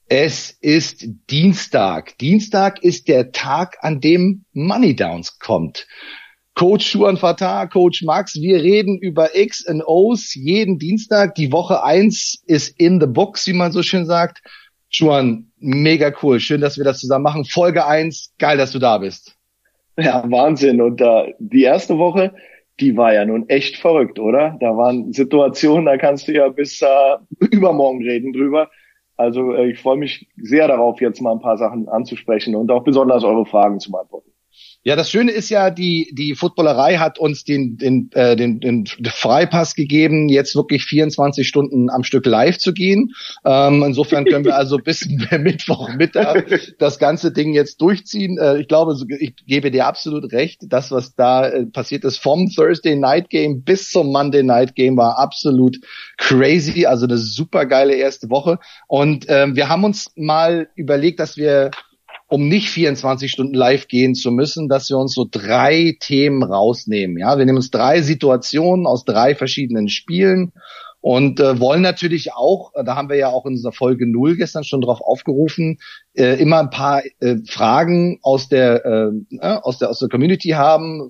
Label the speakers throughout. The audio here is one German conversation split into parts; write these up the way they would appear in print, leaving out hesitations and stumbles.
Speaker 1: Es ist Dienstag. Dienstag ist der Tag, an dem Money Downs kommt. Coach Shuan Fatah, Coach Max, wir reden über X and O's jeden Dienstag. Die Woche 1 ist in the books, wie man so schön sagt. Shuan, mega cool. Schön, dass wir das zusammen machen. Folge 1, geil, dass du da bist.
Speaker 2: Ja, Wahnsinn. Und die erste Woche, die war ja nun echt verrückt, oder? Da waren Situationen, da kannst du ja bis übermorgen reden drüber. Also ich freue mich sehr darauf, jetzt mal ein paar Sachen anzusprechen und auch besonders eure Fragen zu beantworten.
Speaker 1: Ja, das Schöne ist ja, die Footballerei hat uns den Freipass gegeben, jetzt wirklich 24 Stunden am Stück live zu gehen. Insofern können wir also bis Mittwochmittag das ganze Ding jetzt durchziehen. Ich glaube, ich gebe dir absolut recht. Das, was da passiert ist, vom Thursday Night Game bis zum Monday Night Game, war absolut crazy. Also eine super geile erste Woche. Und wir haben uns mal überlegt, dass wir, um nicht 24 Stunden live gehen zu müssen, dass wir uns so 3 Themen rausnehmen. Ja, wir nehmen uns 3 Situationen aus 3 verschiedenen Spielen und wollen natürlich auch, da haben wir ja auch in unserer Folge 0 gestern schon drauf aufgerufen, immer ein paar Fragen aus der Community haben,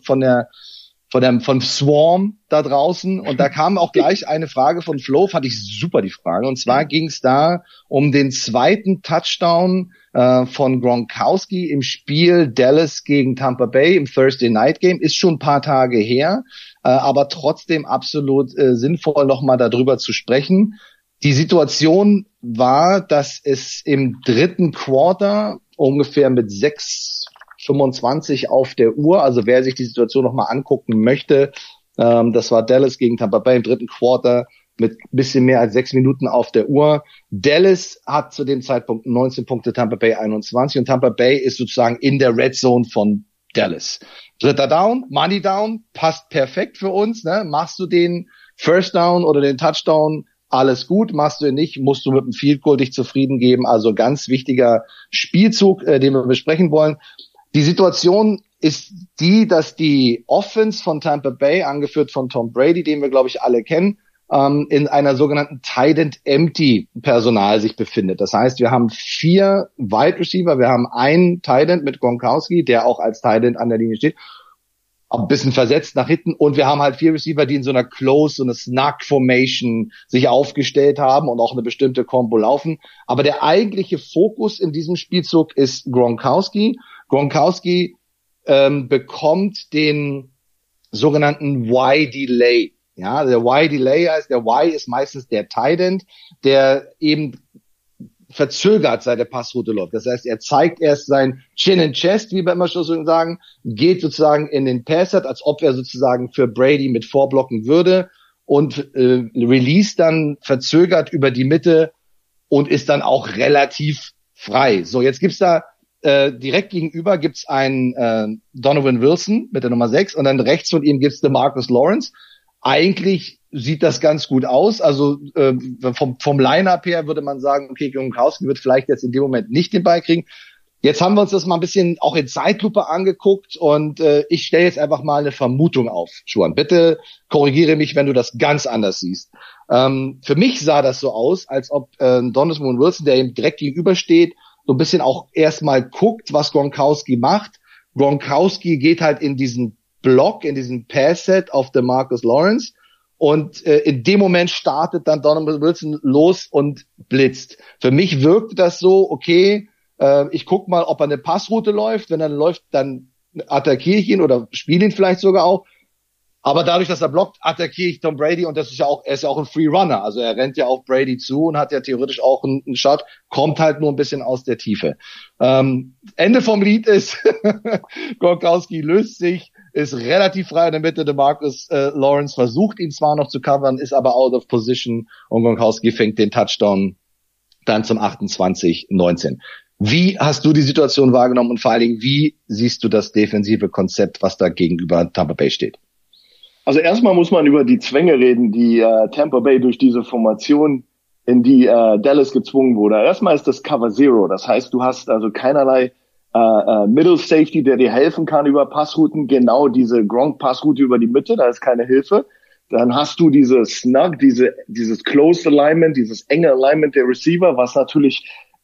Speaker 1: von Swarm da draußen. Und da kam auch gleich eine Frage von Flo, fand ich super, die Frage. Und zwar ging es da um den zweiten Touchdown von Gronkowski im Spiel Dallas gegen Tampa Bay im Thursday Night Game. Ist schon ein paar Tage her, aber trotzdem absolut sinnvoll, nochmal darüber zu sprechen. Die Situation war, dass es im dritten Quarter ungefähr mit 6:25 auf der Uhr, also wer sich die Situation nochmal angucken möchte, das war Dallas gegen Tampa Bay im dritten Quarter mit ein bisschen mehr als 6 Minuten auf der Uhr. Dallas hat zu dem Zeitpunkt 19 Punkte, Tampa Bay 21 und Tampa Bay ist sozusagen in der Red Zone von Dallas. Dritter Down, Money Down, passt perfekt für uns, ne? Machst du den First Down oder den Touchdown, alles gut, machst du ihn nicht, musst du mit dem Field Goal dich zufrieden geben. Also ganz wichtiger Spielzug, den wir besprechen wollen. Die Situation ist die, dass die Offense von Tampa Bay, angeführt von Tom Brady, den wir, glaube ich, alle kennen, in einer sogenannten Tight End Empty Personal sich befindet. Das heißt, wir haben 4 Wide Receiver, wir haben einen Tight End mit Gronkowski, der auch als Tight End an der Linie steht, ein bisschen versetzt nach hinten, und wir haben halt 4 Receiver, die in so einer Close, so eine Snug Formation sich aufgestellt haben und auch eine bestimmte Combo laufen. Aber der eigentliche Fokus in diesem Spielzug ist Gronkowski. Gronkowski bekommt den sogenannten Y-Delay. Ja, der Y-Delay heißt, der Y ist meistens der Tight End, der eben verzögert seine Passroute läuft. Das heißt, er zeigt erst sein Chin and Chest, wie wir immer schon so sagen, geht sozusagen in den Passer, als ob er sozusagen für Brady mit vorblocken würde, und release dann verzögert über die Mitte und ist dann auch relativ frei. So, jetzt gibt's da direkt gegenüber gibt's einen Donovan Wilson mit der Nummer 6 und dann rechts von ihm gibt's DeMarcus Lawrence. Eigentlich sieht das ganz gut aus. Also vom Line-Up her würde man sagen, okay, Gronkowski wird vielleicht jetzt in dem Moment nicht den Ball kriegen. Jetzt haben wir uns das mal ein bisschen auch in Zeitlupe angeguckt und ich stelle jetzt einfach mal eine Vermutung auf, Schuan. Bitte korrigiere mich, wenn du das ganz anders siehst. Für mich sah das so aus, als ob Donovan Wilson, der ihm direkt gegenübersteht, so ein bisschen auch erstmal guckt, was Gronkowski macht. Gronkowski geht halt in diesen Block, in diesen Pass-Set auf DeMarcus Lawrence, und in dem Moment startet dann Donovan Wilson los und blitzt. Für mich wirkte das so, okay, ich guck mal, ob er eine Passroute läuft. Wenn er läuft, dann attackiere ich ihn oder spiele ihn vielleicht sogar auch. Aber dadurch, dass er blockt, attackiere ich Tom Brady, und das ist ja auch, er ist ja auch ein Free Runner. Also er rennt ja auf Brady zu und hat ja theoretisch auch einen Shot, kommt halt nur ein bisschen aus der Tiefe. Ende vom Lied ist, Gronkowski löst sich, ist relativ frei in der Mitte. DeMarcus Lawrence versucht ihn zwar noch zu covern, ist aber out of position, und Gronkowski fängt den Touchdown dann zum 28-19. Wie hast du die Situation wahrgenommen, und vor allen Dingen, wie siehst du das defensive Konzept, was da gegenüber Tampa Bay steht?
Speaker 2: Also erstmal muss man über die Zwänge reden, die Tampa Bay durch diese Formation, in die Dallas gezwungen wurde. Erstmal ist das Cover Zero. Das heißt, du hast also keinerlei Middle Safety, der dir helfen kann über Passrouten. Genau diese Gronk-Passroute über die Mitte, da ist keine Hilfe. Dann hast du diese Snug, dieses Closed Alignment, dieses enge Alignment der Receiver, was natürlich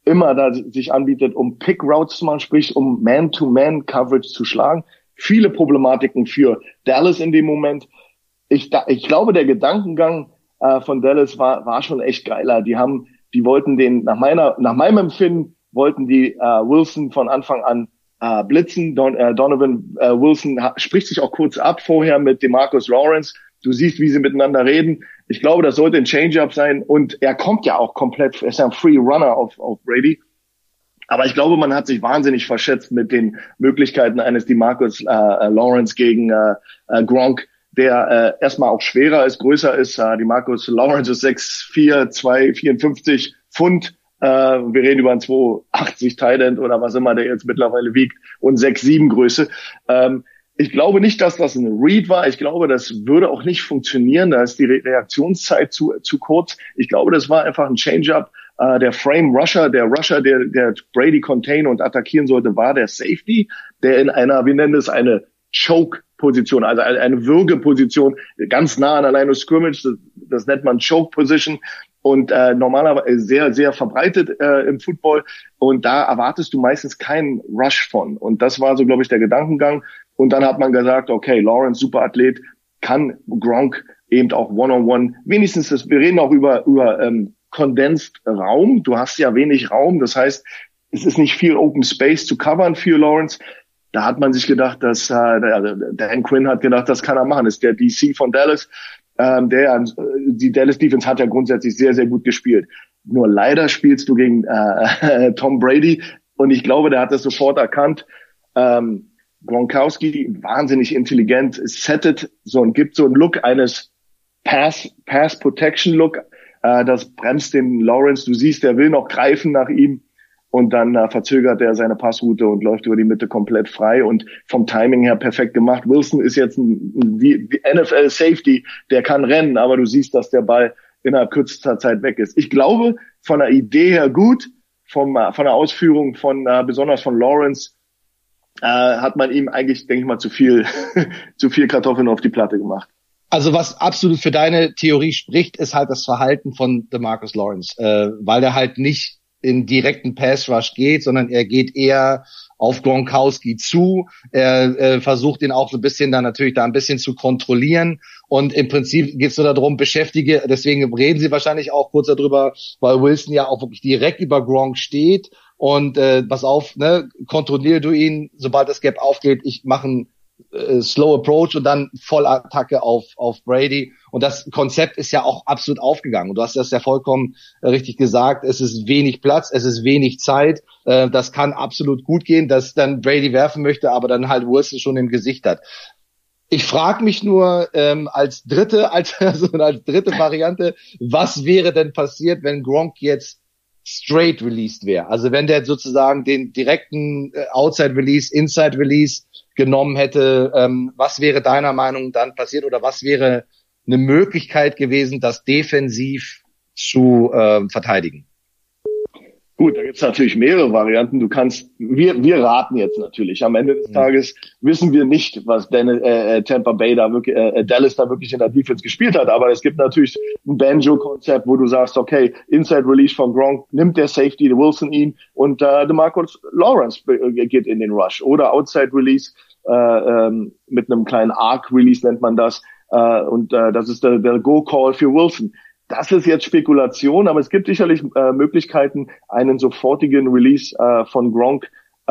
Speaker 2: immer da sich anbietet, um Pick-Routes zu machen, sprich um Man-to-Man-Coverage zu schlagen. Viele Problematiken für Dallas in dem Moment. Ich glaube, der Gedankengang von Dallas war schon echt geiler. Die wollten nach meinem Empfinden wollten die Wilson von Anfang an blitzen. Donovan Wilson spricht sich auch kurz ab vorher mit DeMarcus Lawrence. Du siehst, wie sie miteinander reden. Ich glaube, das sollte ein Change-up sein. Und er kommt ja auch komplett, er ist ja ein Free Runner auf Brady. Aber ich glaube, man hat sich wahnsinnig verschätzt mit den Möglichkeiten eines DeMarcus Lawrence gegen Gronk, der erstmal auch schwerer ist, größer ist. DeMarcus Lawrence ist 6'4", 254 Pfund. Wir reden über einen 280 Tight End oder was immer der jetzt mittlerweile wiegt und 6'7" Größe. Ich glaube nicht, dass das ein Read war. Ich glaube, das würde auch nicht funktionieren. Da ist die Reaktionszeit zu kurz. Ich glaube, das war einfach ein Change-up. Der Frame Rusher, der Brady contain und attackieren sollte, war der Safety, der in einer, wir nennen es eine Choke-Position, also eine Würgeposition, ganz nah an der Line of Scrimmage, das nennt man Choke-Position und normalerweise sehr, sehr verbreitet im Football und da erwartest du meistens keinen Rush von und das war so, glaube ich, der Gedankengang und dann hat man gesagt, okay, Lawrence, super Athlet, kann Gronk eben auch One-on-One, wenigstens, wir reden auch über Condensed Raum, du hast ja wenig Raum, das heißt, es ist nicht viel Open Space zu covern für Lawrence. Da hat man sich gedacht, dass Dan Quinn hat gedacht, das kann er machen. Das ist der DC von Dallas. Die Dallas Defense hat ja grundsätzlich sehr, sehr gut gespielt. Nur leider spielst du gegen Tom Brady und ich glaube, der hat das sofort erkannt. Gronkowski, wahnsinnig intelligent, settet so und gibt so einen Look eines Pass Protection Look. Das bremst den Lawrence. Du siehst, der will noch greifen nach ihm. Und dann verzögert er seine Passroute und läuft über die Mitte komplett frei und vom Timing her perfekt gemacht. Wilson ist jetzt ein NFL-Safety, der kann rennen, aber du siehst, dass der Ball innerhalb kürzester Zeit weg ist. Ich glaube, von der Idee her gut, von der Ausführung besonders von Lawrence, hat man ihm eigentlich, denke ich mal, zu viel Kartoffeln auf die Platte gemacht.
Speaker 1: Also was absolut für deine Theorie spricht, ist halt das Verhalten von DeMarcus Lawrence, weil der halt nicht in direkten Pass-Rush geht, sondern er geht eher auf Gronkowski zu. Er versucht ihn auch so ein bisschen dann natürlich da ein bisschen zu kontrollieren. Und im Prinzip geht es so darum, deswegen reden sie wahrscheinlich auch kurz darüber, weil Wilson ja auch wirklich direkt über Gronk steht. Und pass auf, ne, kontrolliere du ihn, sobald das Gap aufgeht, ich mache einen Slow Approach und dann Vollattacke auf Brady. Und das Konzept ist ja auch absolut aufgegangen. Und du hast das ja vollkommen richtig gesagt. Es ist wenig Platz, es ist wenig Zeit. Das kann absolut gut gehen, dass dann Brady werfen möchte, aber dann halt Wilson schon im Gesicht hat. Ich frage mich nur als dritte Variante, was wäre denn passiert, wenn Gronk jetzt straight released wäre? Also wenn der sozusagen den direkten Outside Release, Inside Release genommen hätte, was wäre deiner Meinung dann passiert oder was wäre eine Möglichkeit gewesen, das defensiv zu verteidigen?
Speaker 2: Gut, da gibt es natürlich mehrere Varianten. Wir raten jetzt natürlich. Am Ende des Tages wissen wir nicht, was Tampa Bay da wirklich, Dallas da wirklich in der Defense gespielt hat. Aber es gibt natürlich ein Banjo-Konzept, wo du sagst, okay, Inside Release von Gronk, nimmt der Safety, der Wilson ihn und DeMarcus Lawrence geht in den Rush. Oder Outside Release mit einem kleinen Arc Release nennt man das. Und das ist der Go-Call für Wilson. Das ist jetzt Spekulation, aber es gibt sicherlich Möglichkeiten, einen sofortigen Release von Gronk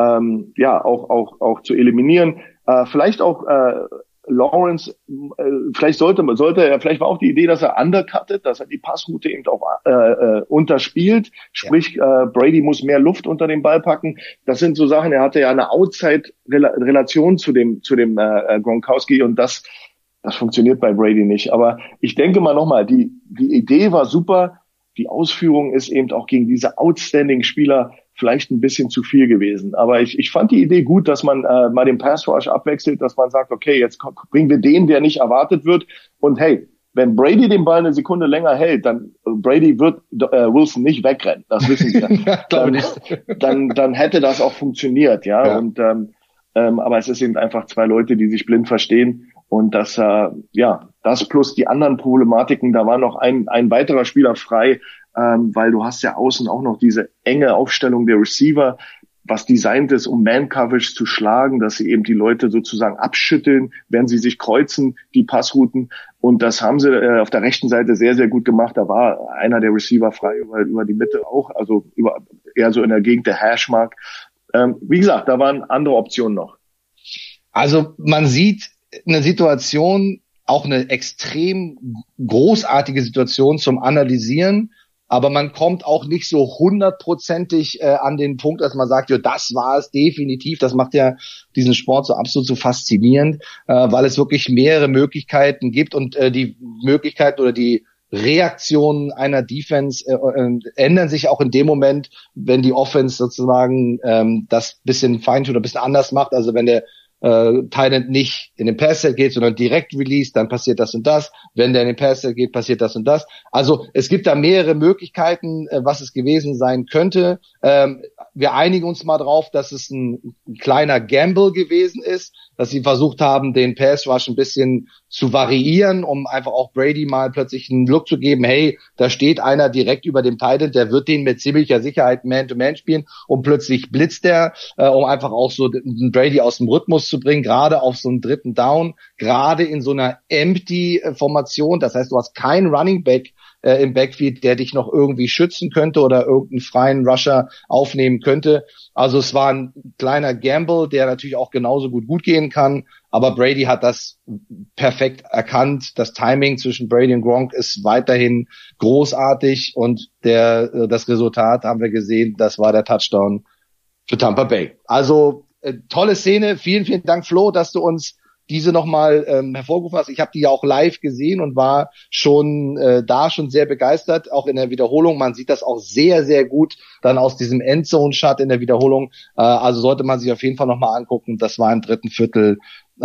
Speaker 2: auch zu eliminieren. Vielleicht auch Lawrence, vielleicht war auch die Idee, dass er undercuttet, dass er die Passroute eben auch unterspielt. Sprich, Brady muss mehr Luft unter den Ball packen. Das sind so Sachen, er hatte ja eine Outside-Relation zu dem Gronkowski und das funktioniert bei Brady nicht. Aber ich denke mal nochmal, die Idee war super. Die Ausführung ist eben auch gegen diese Outstanding-Spieler vielleicht ein bisschen zu viel gewesen. Aber ich fand die Idee gut, dass man mal den Pass-Rush abwechselt, dass man sagt, okay, jetzt bringen wir den, der nicht erwartet wird. Und hey, wenn Brady den Ball eine Sekunde länger hält, dann Brady wird Wilson nicht wegrennen. Das wissen wir. Dann hätte das auch funktioniert, ja. Und aber es ist eben einfach zwei Leute, die sich blind verstehen. Und das plus die anderen Problematiken, da war noch ein weiterer Spieler frei, weil du hast ja außen auch noch diese enge Aufstellung der Receiver, was designt ist, um Man-Coverage zu schlagen, dass sie eben die Leute sozusagen abschütteln, wenn sie sich kreuzen, die Passrouten. Und das haben sie auf der rechten Seite sehr, sehr gut gemacht. Da war einer der Receiver frei über die Mitte auch, also eher so in der Gegend der Hashmark. Wie gesagt, da waren andere Optionen noch.
Speaker 1: Also man sieht eine Situation, auch eine extrem großartige Situation zum Analysieren, aber man kommt auch nicht so 100%ig an den Punkt, dass man sagt, ja, das war es definitiv. Das macht ja diesen Sport so absolut so faszinierend, weil es wirklich mehrere Möglichkeiten gibt und die Möglichkeiten oder die Reaktionen einer Defense ändern sich auch in dem Moment, wenn die Offense sozusagen das bisschen feintut oder ein bisschen anders macht. Also wenn der Tight End nicht in den Pass-Set geht, sondern direkt release, dann passiert das und das. Wenn der in den Pass-Set geht, passiert das und das. Also es gibt da mehrere Möglichkeiten, was es gewesen sein könnte. Wir einigen uns mal drauf, dass es ein kleiner Gamble gewesen ist, dass sie versucht haben, den Pass-Rush ein bisschen zu variieren, um einfach auch Brady mal plötzlich einen Look zu geben, hey, da steht einer direkt über dem Tight End, der wird den mit ziemlicher Sicherheit Man-to-Man spielen und plötzlich blitzt er, um einfach auch so den Brady aus dem Rhythmus zu bringen, gerade auf so einem dritten Down, gerade in so einer Empty-Formation, das heißt, du hast keinen Running Back im Backfield, der dich noch irgendwie schützen könnte oder irgendeinen freien Rusher aufnehmen könnte. Also es war ein kleiner Gamble, der natürlich auch genauso gut gehen kann, aber Brady hat das perfekt erkannt. Das Timing zwischen Brady und Gronk ist weiterhin großartig und das Resultat haben wir gesehen, das war der Touchdown für Tampa Bay. Also tolle Szene. Vielen, vielen Dank, Flo, dass du uns diese nochmal hervorgerufen hast. Ich habe die ja auch live gesehen und war schon sehr begeistert, auch in der Wiederholung. Man sieht das auch sehr, sehr gut dann aus diesem Endzone-Shot in der Wiederholung. Also sollte man sich auf jeden Fall nochmal angucken. Das war im dritten Viertel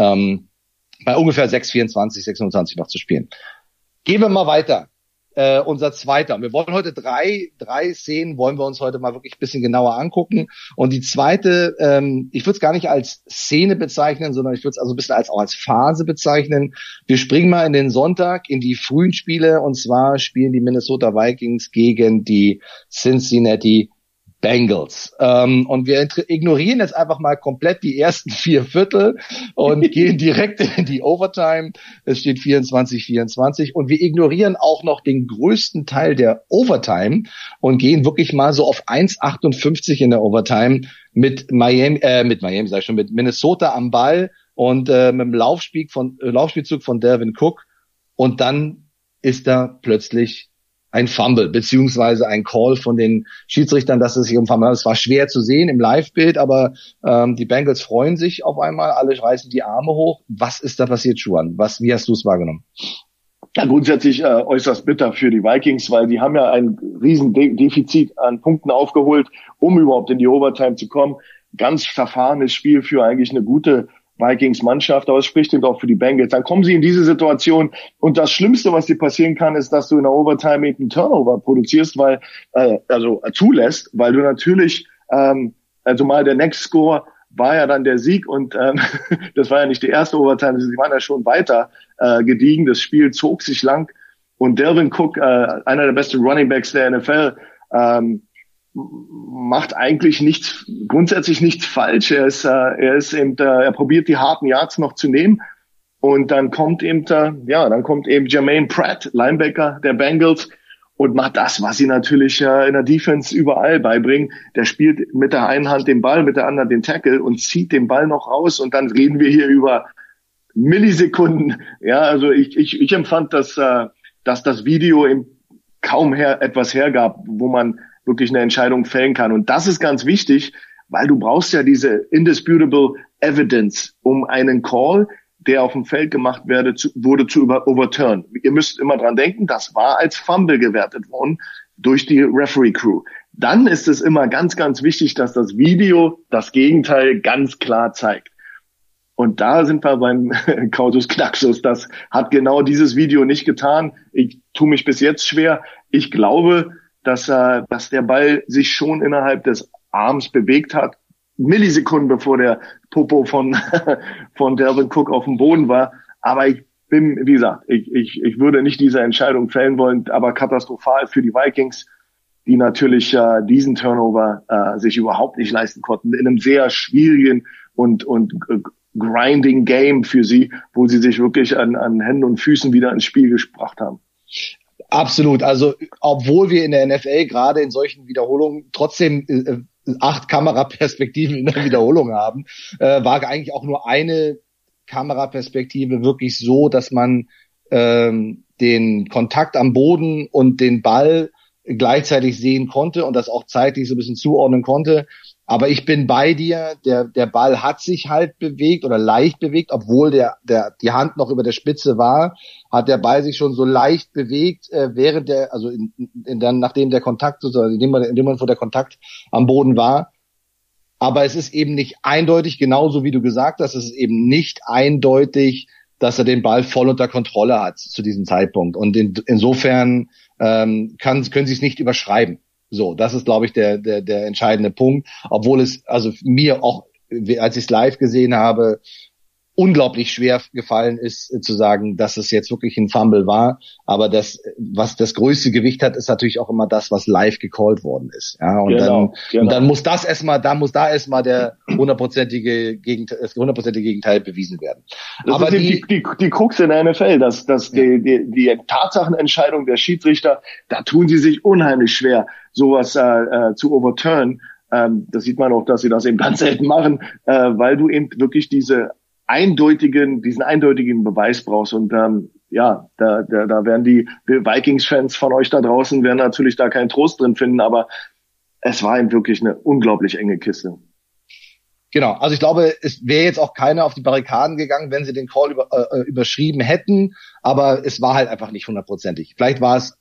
Speaker 1: bei ungefähr 6:24, 6:25 noch zu spielen. Gehen wir mal weiter. Unser zweiter. Wir wollen heute drei Szenen wollen wir uns heute mal wirklich ein bisschen genauer angucken. Und die zweite, ich würde es gar nicht als Szene bezeichnen, sondern ich würde es also ein bisschen auch als Phase bezeichnen. Wir springen mal in den Sonntag, in die frühen Spiele. Und zwar spielen die Minnesota Vikings gegen die Cincinnati Bengals. Und wir ignorieren jetzt einfach mal komplett die ersten 4 Viertel und gehen direkt in die Overtime. Es steht 24-24 und wir ignorieren auch noch den größten Teil der Overtime und gehen wirklich mal so auf 1,58 in der Overtime mit Minnesota am Ball und mit dem Laufspielzug von Dalvin Cook. Und dann ist da plötzlich ein Fumble, beziehungsweise ein Call von den Schiedsrichtern, dass es sich um Fumble handelt. Es war schwer zu sehen im Live-Bild, aber die Bengals freuen sich auf einmal, alle reißen die Arme hoch. Was ist da passiert, Schuhan? Wie hast du es wahrgenommen?
Speaker 2: Ja, grundsätzlich äußerst bitter für die Vikings, weil die haben ja ein riesen Defizit an Punkten aufgeholt, um überhaupt in die Overtime zu kommen. Ganz verfahrenes Spiel für eigentlich eine gute Vikings-Mannschaft, aber es spricht eben auch für die Bengals. Dann kommen sie in diese Situation und das Schlimmste, was dir passieren kann, ist, dass du in der Overtime eben einen Turnover produzierst, zulässt, weil du natürlich, also mal der Next Score war ja dann der Sieg und das war ja nicht die erste Overtime, sie waren ja schon weiter gediegen. Das Spiel zog sich lang und Dalvin Cook, einer der besten Running Backs der NFL, macht eigentlich grundsätzlich nichts falsch. Er probiert die harten Yards noch zu nehmen und dann kommt eben Jermaine Pratt, Linebacker der Bengals, und macht das, was sie natürlich in der Defense überall beibringen. Der spielt mit der einen Hand den Ball, mit der anderen den Tackle und zieht den Ball noch raus und dann reden wir hier über Millisekunden. Ja, also ich empfand, dass das Video eben kaum etwas hergab, wo man wirklich eine Entscheidung fällen kann. Und das ist ganz wichtig, weil du brauchst ja diese indisputable evidence, um einen Call, der auf dem Feld gemacht wurde, zu overturn. Ihr müsst immer dran denken, das war als Fumble gewertet worden durch die Referee Crew. Dann ist es immer ganz, ganz wichtig, dass das Video das Gegenteil ganz klar zeigt. Und da sind wir beim Kausus Knaxus. Das hat genau dieses Video nicht getan. Ich tue mich bis jetzt schwer. Ich glaube, dass der Ball sich schon innerhalb des Arms bewegt hat, Millisekunden bevor der Popo von Dalvin Cook auf dem Boden war. Aber ich bin, wie gesagt, ich würde nicht diese Entscheidung fällen wollen, aber katastrophal für die Vikings. die natürlich diesen Turnover sich überhaupt nicht leisten konnten, in einem sehr schwierigen und grinding Game für sie, wo sie sich wirklich an Händen und Füßen wieder ins Spiel gebracht haben.
Speaker 1: Absolut. Also, obwohl wir in der NFL gerade in solchen Wiederholungen trotzdem 8 Kameraperspektiven in der Wiederholung haben, war eigentlich auch nur eine Kameraperspektive wirklich so, dass man den Kontakt am Boden und den Ball gleichzeitig sehen konnte und das auch zeitlich so ein bisschen zuordnen konnte. Aber ich bin bei dir, der Ball hat sich halt bewegt oder leicht bewegt, obwohl die Hand noch über der Spitze war, hat der Ball sich schon so leicht bewegt, während nachdem der Kontakt sozusagen, indem man vor der Kontakt am Boden war. Aber es ist eben nicht eindeutig, genauso wie du gesagt hast, es ist eben nicht eindeutig, dass er den Ball voll unter Kontrolle hat zu diesem Zeitpunkt. Und insofern können sie es nicht überschreiben. So, das ist, glaube ich, der entscheidende Punkt. Obwohl es also mir auch, als ich es live gesehen habe, unglaublich schwer gefallen ist, zu sagen, dass es jetzt wirklich ein Fumble war. Aber was das größte Gewicht hat, ist natürlich auch immer das, was live gecallt worden ist. Ja, und dann muss da erstmal der hundertprozentige Gegenteil bewiesen werden.
Speaker 2: Das aber ist die Krux in der NFL, dass die Tatsachenentscheidung der Schiedsrichter, da tun sie sich unheimlich schwer, sowas zu overturnen. Das sieht man auch, dass sie das eben ganz selten machen, weil du eben wirklich diesen eindeutigen Beweis brauchst. Und da werden die Vikings-Fans von euch da draußen werden natürlich da keinen Trost drin finden, aber es war eben wirklich eine unglaublich enge Kiste.
Speaker 1: Genau, also ich glaube, es wäre jetzt auch keiner auf die Barrikaden gegangen, wenn sie den Call überschrieben hätten, aber es war halt einfach nicht hundertprozentig. Vielleicht war es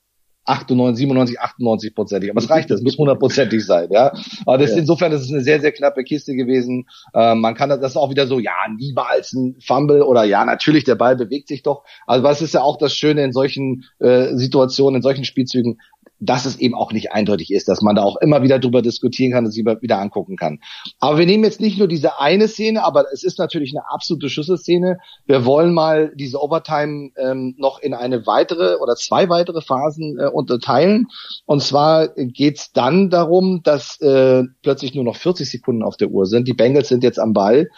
Speaker 1: 97, 98%. Aber es reicht, es muss 100%ig sein, ja. Aber insofern ist es eine sehr, sehr knappe Kiste gewesen. Man kann das auch wieder so, ja, niemals ein Fumble oder ja, natürlich, der Ball bewegt sich doch. Also was ist ja auch das Schöne in solchen Situationen, in solchen Spielzügen, dass es eben auch nicht eindeutig ist, dass man da auch immer wieder drüber diskutieren kann und sich wieder angucken kann. Aber wir nehmen jetzt nicht nur diese eine Szene, aber es ist natürlich eine absolute Schlüsselszene. Wir wollen mal diese Overtime noch in eine weitere oder 2 weitere Phasen unterteilen. Und zwar geht's dann darum, dass plötzlich nur noch 40 Sekunden auf der Uhr sind. Die Bengals sind jetzt am Ball.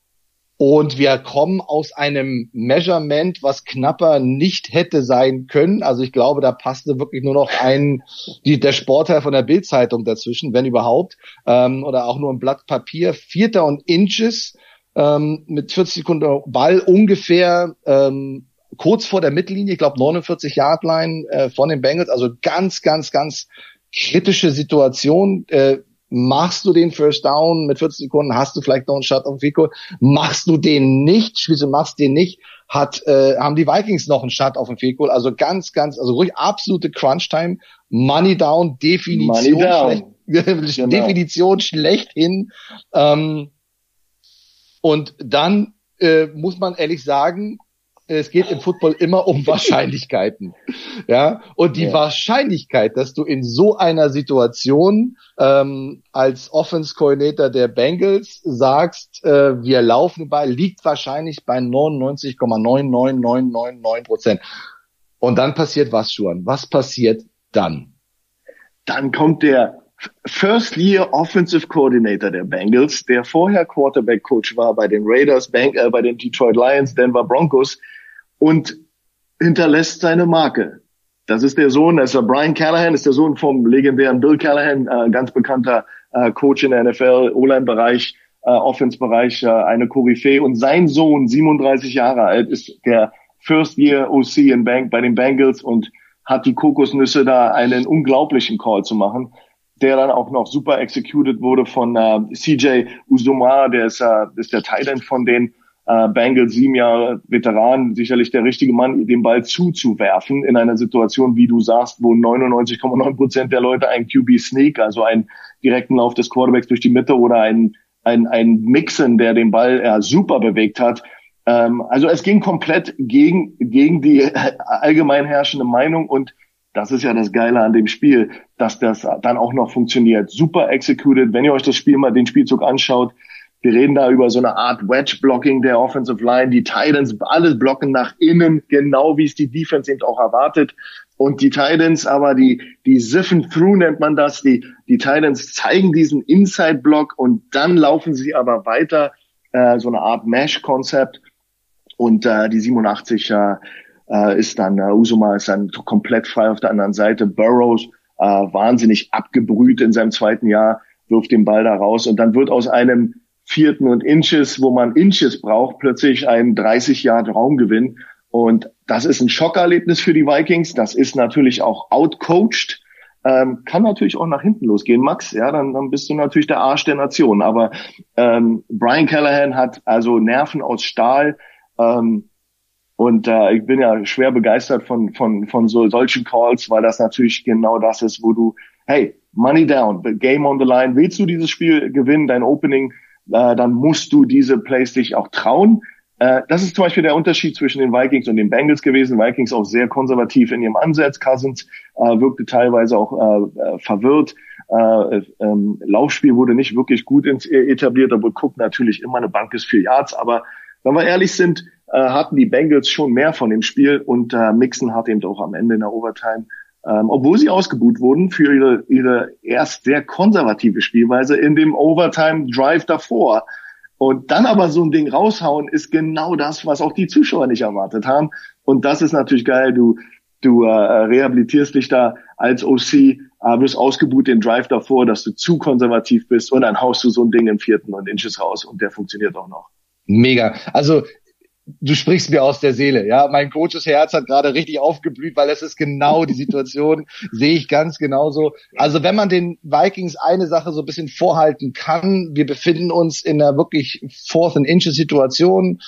Speaker 1: Und wir kommen aus einem Measurement, was knapper nicht hätte sein können. Also ich glaube, da passte wirklich nur noch der Sportteil von der Bild-Zeitung dazwischen, wenn überhaupt. Oder auch nur ein Blatt Papier. 4. und Inches mit 40 Sekunden Ball ungefähr kurz vor der Mittellinie. Ich glaube 49-Yard-Line von den Bengals. Also ganz, ganz, ganz kritische Situation. Machst du den First Down mit 40 Sekunden, hast du vielleicht noch einen Shot auf Fico. Machst du den nicht, haben die Vikings noch einen Shot auf den Fico. Also also ruhig absolute Crunch-Time. Money down, Definition schlechthin. Und dann muss man ehrlich sagen, es geht im Football immer um Wahrscheinlichkeiten, ja. Und die Wahrscheinlichkeit, dass du in so einer Situation als Offense Coordinator der Bengals sagst, wir laufen den Ball, liegt wahrscheinlich bei 99,99999%. Und dann passiert was, Schuhan? Was passiert dann?
Speaker 2: Dann kommt der First-Year Offensive Coordinator der Bengals, der vorher Quarterback-Coach war bei den Raiders, bei den Detroit Lions, Denver Broncos, und hinterlässt seine Marke. Das ist der Sohn, das ist Brian Callahan, ist der Sohn vom legendären Bill Callahan, ganz bekannter Coach in der NFL, O-Line-Bereich, Offense-Bereich, eine Koryphäe. Und sein Sohn, 37 Jahre alt, ist der First-Year OC bei den Bengals und hat die Kokosnüsse, da einen unglaublichen Call zu machen, der dann auch noch super executed wurde von CJ Uzomah, der ist der Tight End von den Bengals, 7 Jahre Veteran, sicherlich der richtige Mann, den Ball zuzuwerfen in einer Situation, wie du sagst, wo 99,9% der Leute einen QB-Sneak, also einen direkten Lauf des Quarterbacks durch die Mitte oder ein Mixon, der den Ball super bewegt hat. Also es ging komplett gegen die allgemein herrschende Meinung, und das ist ja das Geile an dem Spiel, dass das dann auch noch funktioniert. Super executed. Wenn ihr euch den Spielzug anschaut, wir reden da über so eine Art Wedge-Blocking der Offensive Line. Die Titans, alles blocken nach innen, genau wie es die Defense eben auch erwartet. Und die Titans aber, die siffen through nennt man das. Die Titans zeigen diesen Inside-Block und dann laufen sie aber weiter, so eine Art Mesh-Konzept. Und die 87 ist dann, Uzomah ist dann komplett frei auf der anderen Seite. Burrows, wahnsinnig abgebrüht in seinem zweiten Jahr, wirft den Ball da raus. Und dann wird aus einem 4. und Inches, wo man Inches braucht, plötzlich ein 30-Yard-Raumgewinn. Und das ist ein Schockerlebnis für die Vikings. Das ist natürlich auch outcoached. Kann natürlich auch nach hinten losgehen, Max. Ja, dann bist du natürlich der Arsch der Nation. Aber Brian Callahan hat also Nerven aus Stahl. Und ich bin ja schwer begeistert von solchen Calls, weil das natürlich genau das ist, wo du, hey, Money down, Game on the line. Willst du dieses Spiel gewinnen, dein Opening, dann musst du diese Plays dich auch trauen. Das ist zum Beispiel der Unterschied zwischen den Vikings und den Bengals gewesen. Vikings auch sehr konservativ in ihrem Ansatz. Cousins wirkte teilweise auch verwirrt. Laufspiel wurde nicht wirklich gut etabliert, aber Cook natürlich immer eine Bank ist 4 Yards. Aber wenn wir ehrlich sind, hatten die Bengals schon mehr von dem Spiel und Mixon hat eben auch am Ende in der Overtime, obwohl sie ausgebuht wurden für ihre erst sehr konservative Spielweise in dem Overtime-Drive davor. Und dann aber so ein Ding raushauen, ist genau das, was auch die Zuschauer nicht erwartet haben. Und das ist natürlich geil. Du rehabilitierst dich da als OC, wirst ausgebuht den Drive davor, dass du zu konservativ bist und dann haust du so ein Ding im 4. und Inches raus und der funktioniert auch noch.
Speaker 1: Mega. Also du sprichst mir aus der Seele, ja. Mein Coaches Herz hat gerade richtig aufgeblüht, weil es ist genau die Situation, sehe ich ganz genauso. Also wenn man den Vikings eine Sache so ein bisschen vorhalten kann, wir befinden uns in einer wirklich 4. and Inches Situation.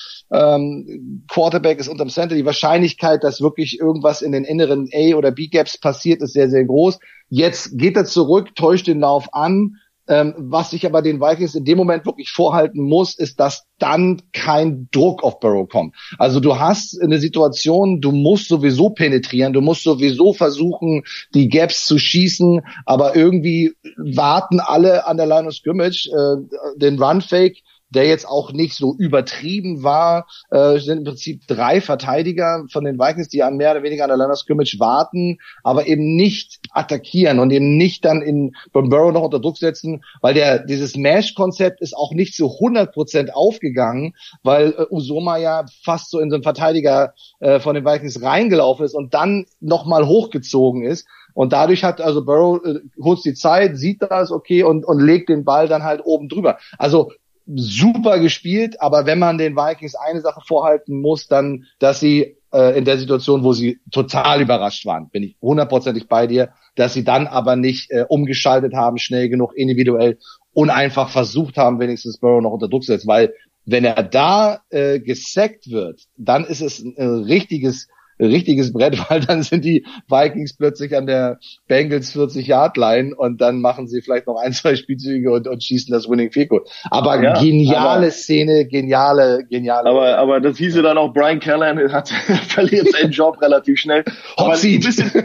Speaker 1: Quarterback ist unterm Center. Die Wahrscheinlichkeit, dass wirklich irgendwas in den inneren A- oder B-Gaps passiert, ist sehr, sehr groß. Jetzt geht er zurück, täuscht den Lauf an. Was sich aber den Vikings in dem Moment wirklich vorhalten muss, ist, dass dann kein Druck auf Burrow kommt. Also du hast eine Situation, du musst sowieso penetrieren, du musst sowieso versuchen, die Gaps zu schießen, aber irgendwie warten alle an der Line of Scrimmage, den Run-Fake, der jetzt auch nicht so übertrieben war, sind im Prinzip 3 Verteidiger von den Vikings, die mehr oder weniger an der Line of Scrimmage warten, aber eben nicht attackieren und eben nicht dann beim Burrow noch unter Druck setzen, weil dieses Mesh-Konzept ist auch nicht zu 100% aufgegangen, weil Uzomah ja fast so in so einen Verteidiger von den Vikings reingelaufen ist und dann nochmal hochgezogen ist. Und dadurch hat also Burrow kurz die Zeit, sieht das, okay, und legt den Ball dann halt oben drüber. Also super gespielt, aber wenn man den Vikings eine Sache vorhalten muss, dann, dass sie in der Situation, wo sie total überrascht waren, bin ich 100%ig bei dir, dass sie dann aber nicht umgeschaltet haben, schnell genug, individuell und einfach versucht haben, wenigstens Burrow noch unter Druck zu setzen, weil wenn er da gesackt wird, dann ist es ein richtiges Brett, weil dann sind die Vikings plötzlich an der Bengals 40-Yard-Line und dann machen sie vielleicht noch 1, 2 Spielzüge und schießen das Winning Field Goal. Aber ja, geniale Szene, geniale.
Speaker 2: Aber das hieße dann auch, Brian Callahan verliert seinen Job relativ schnell. Aber so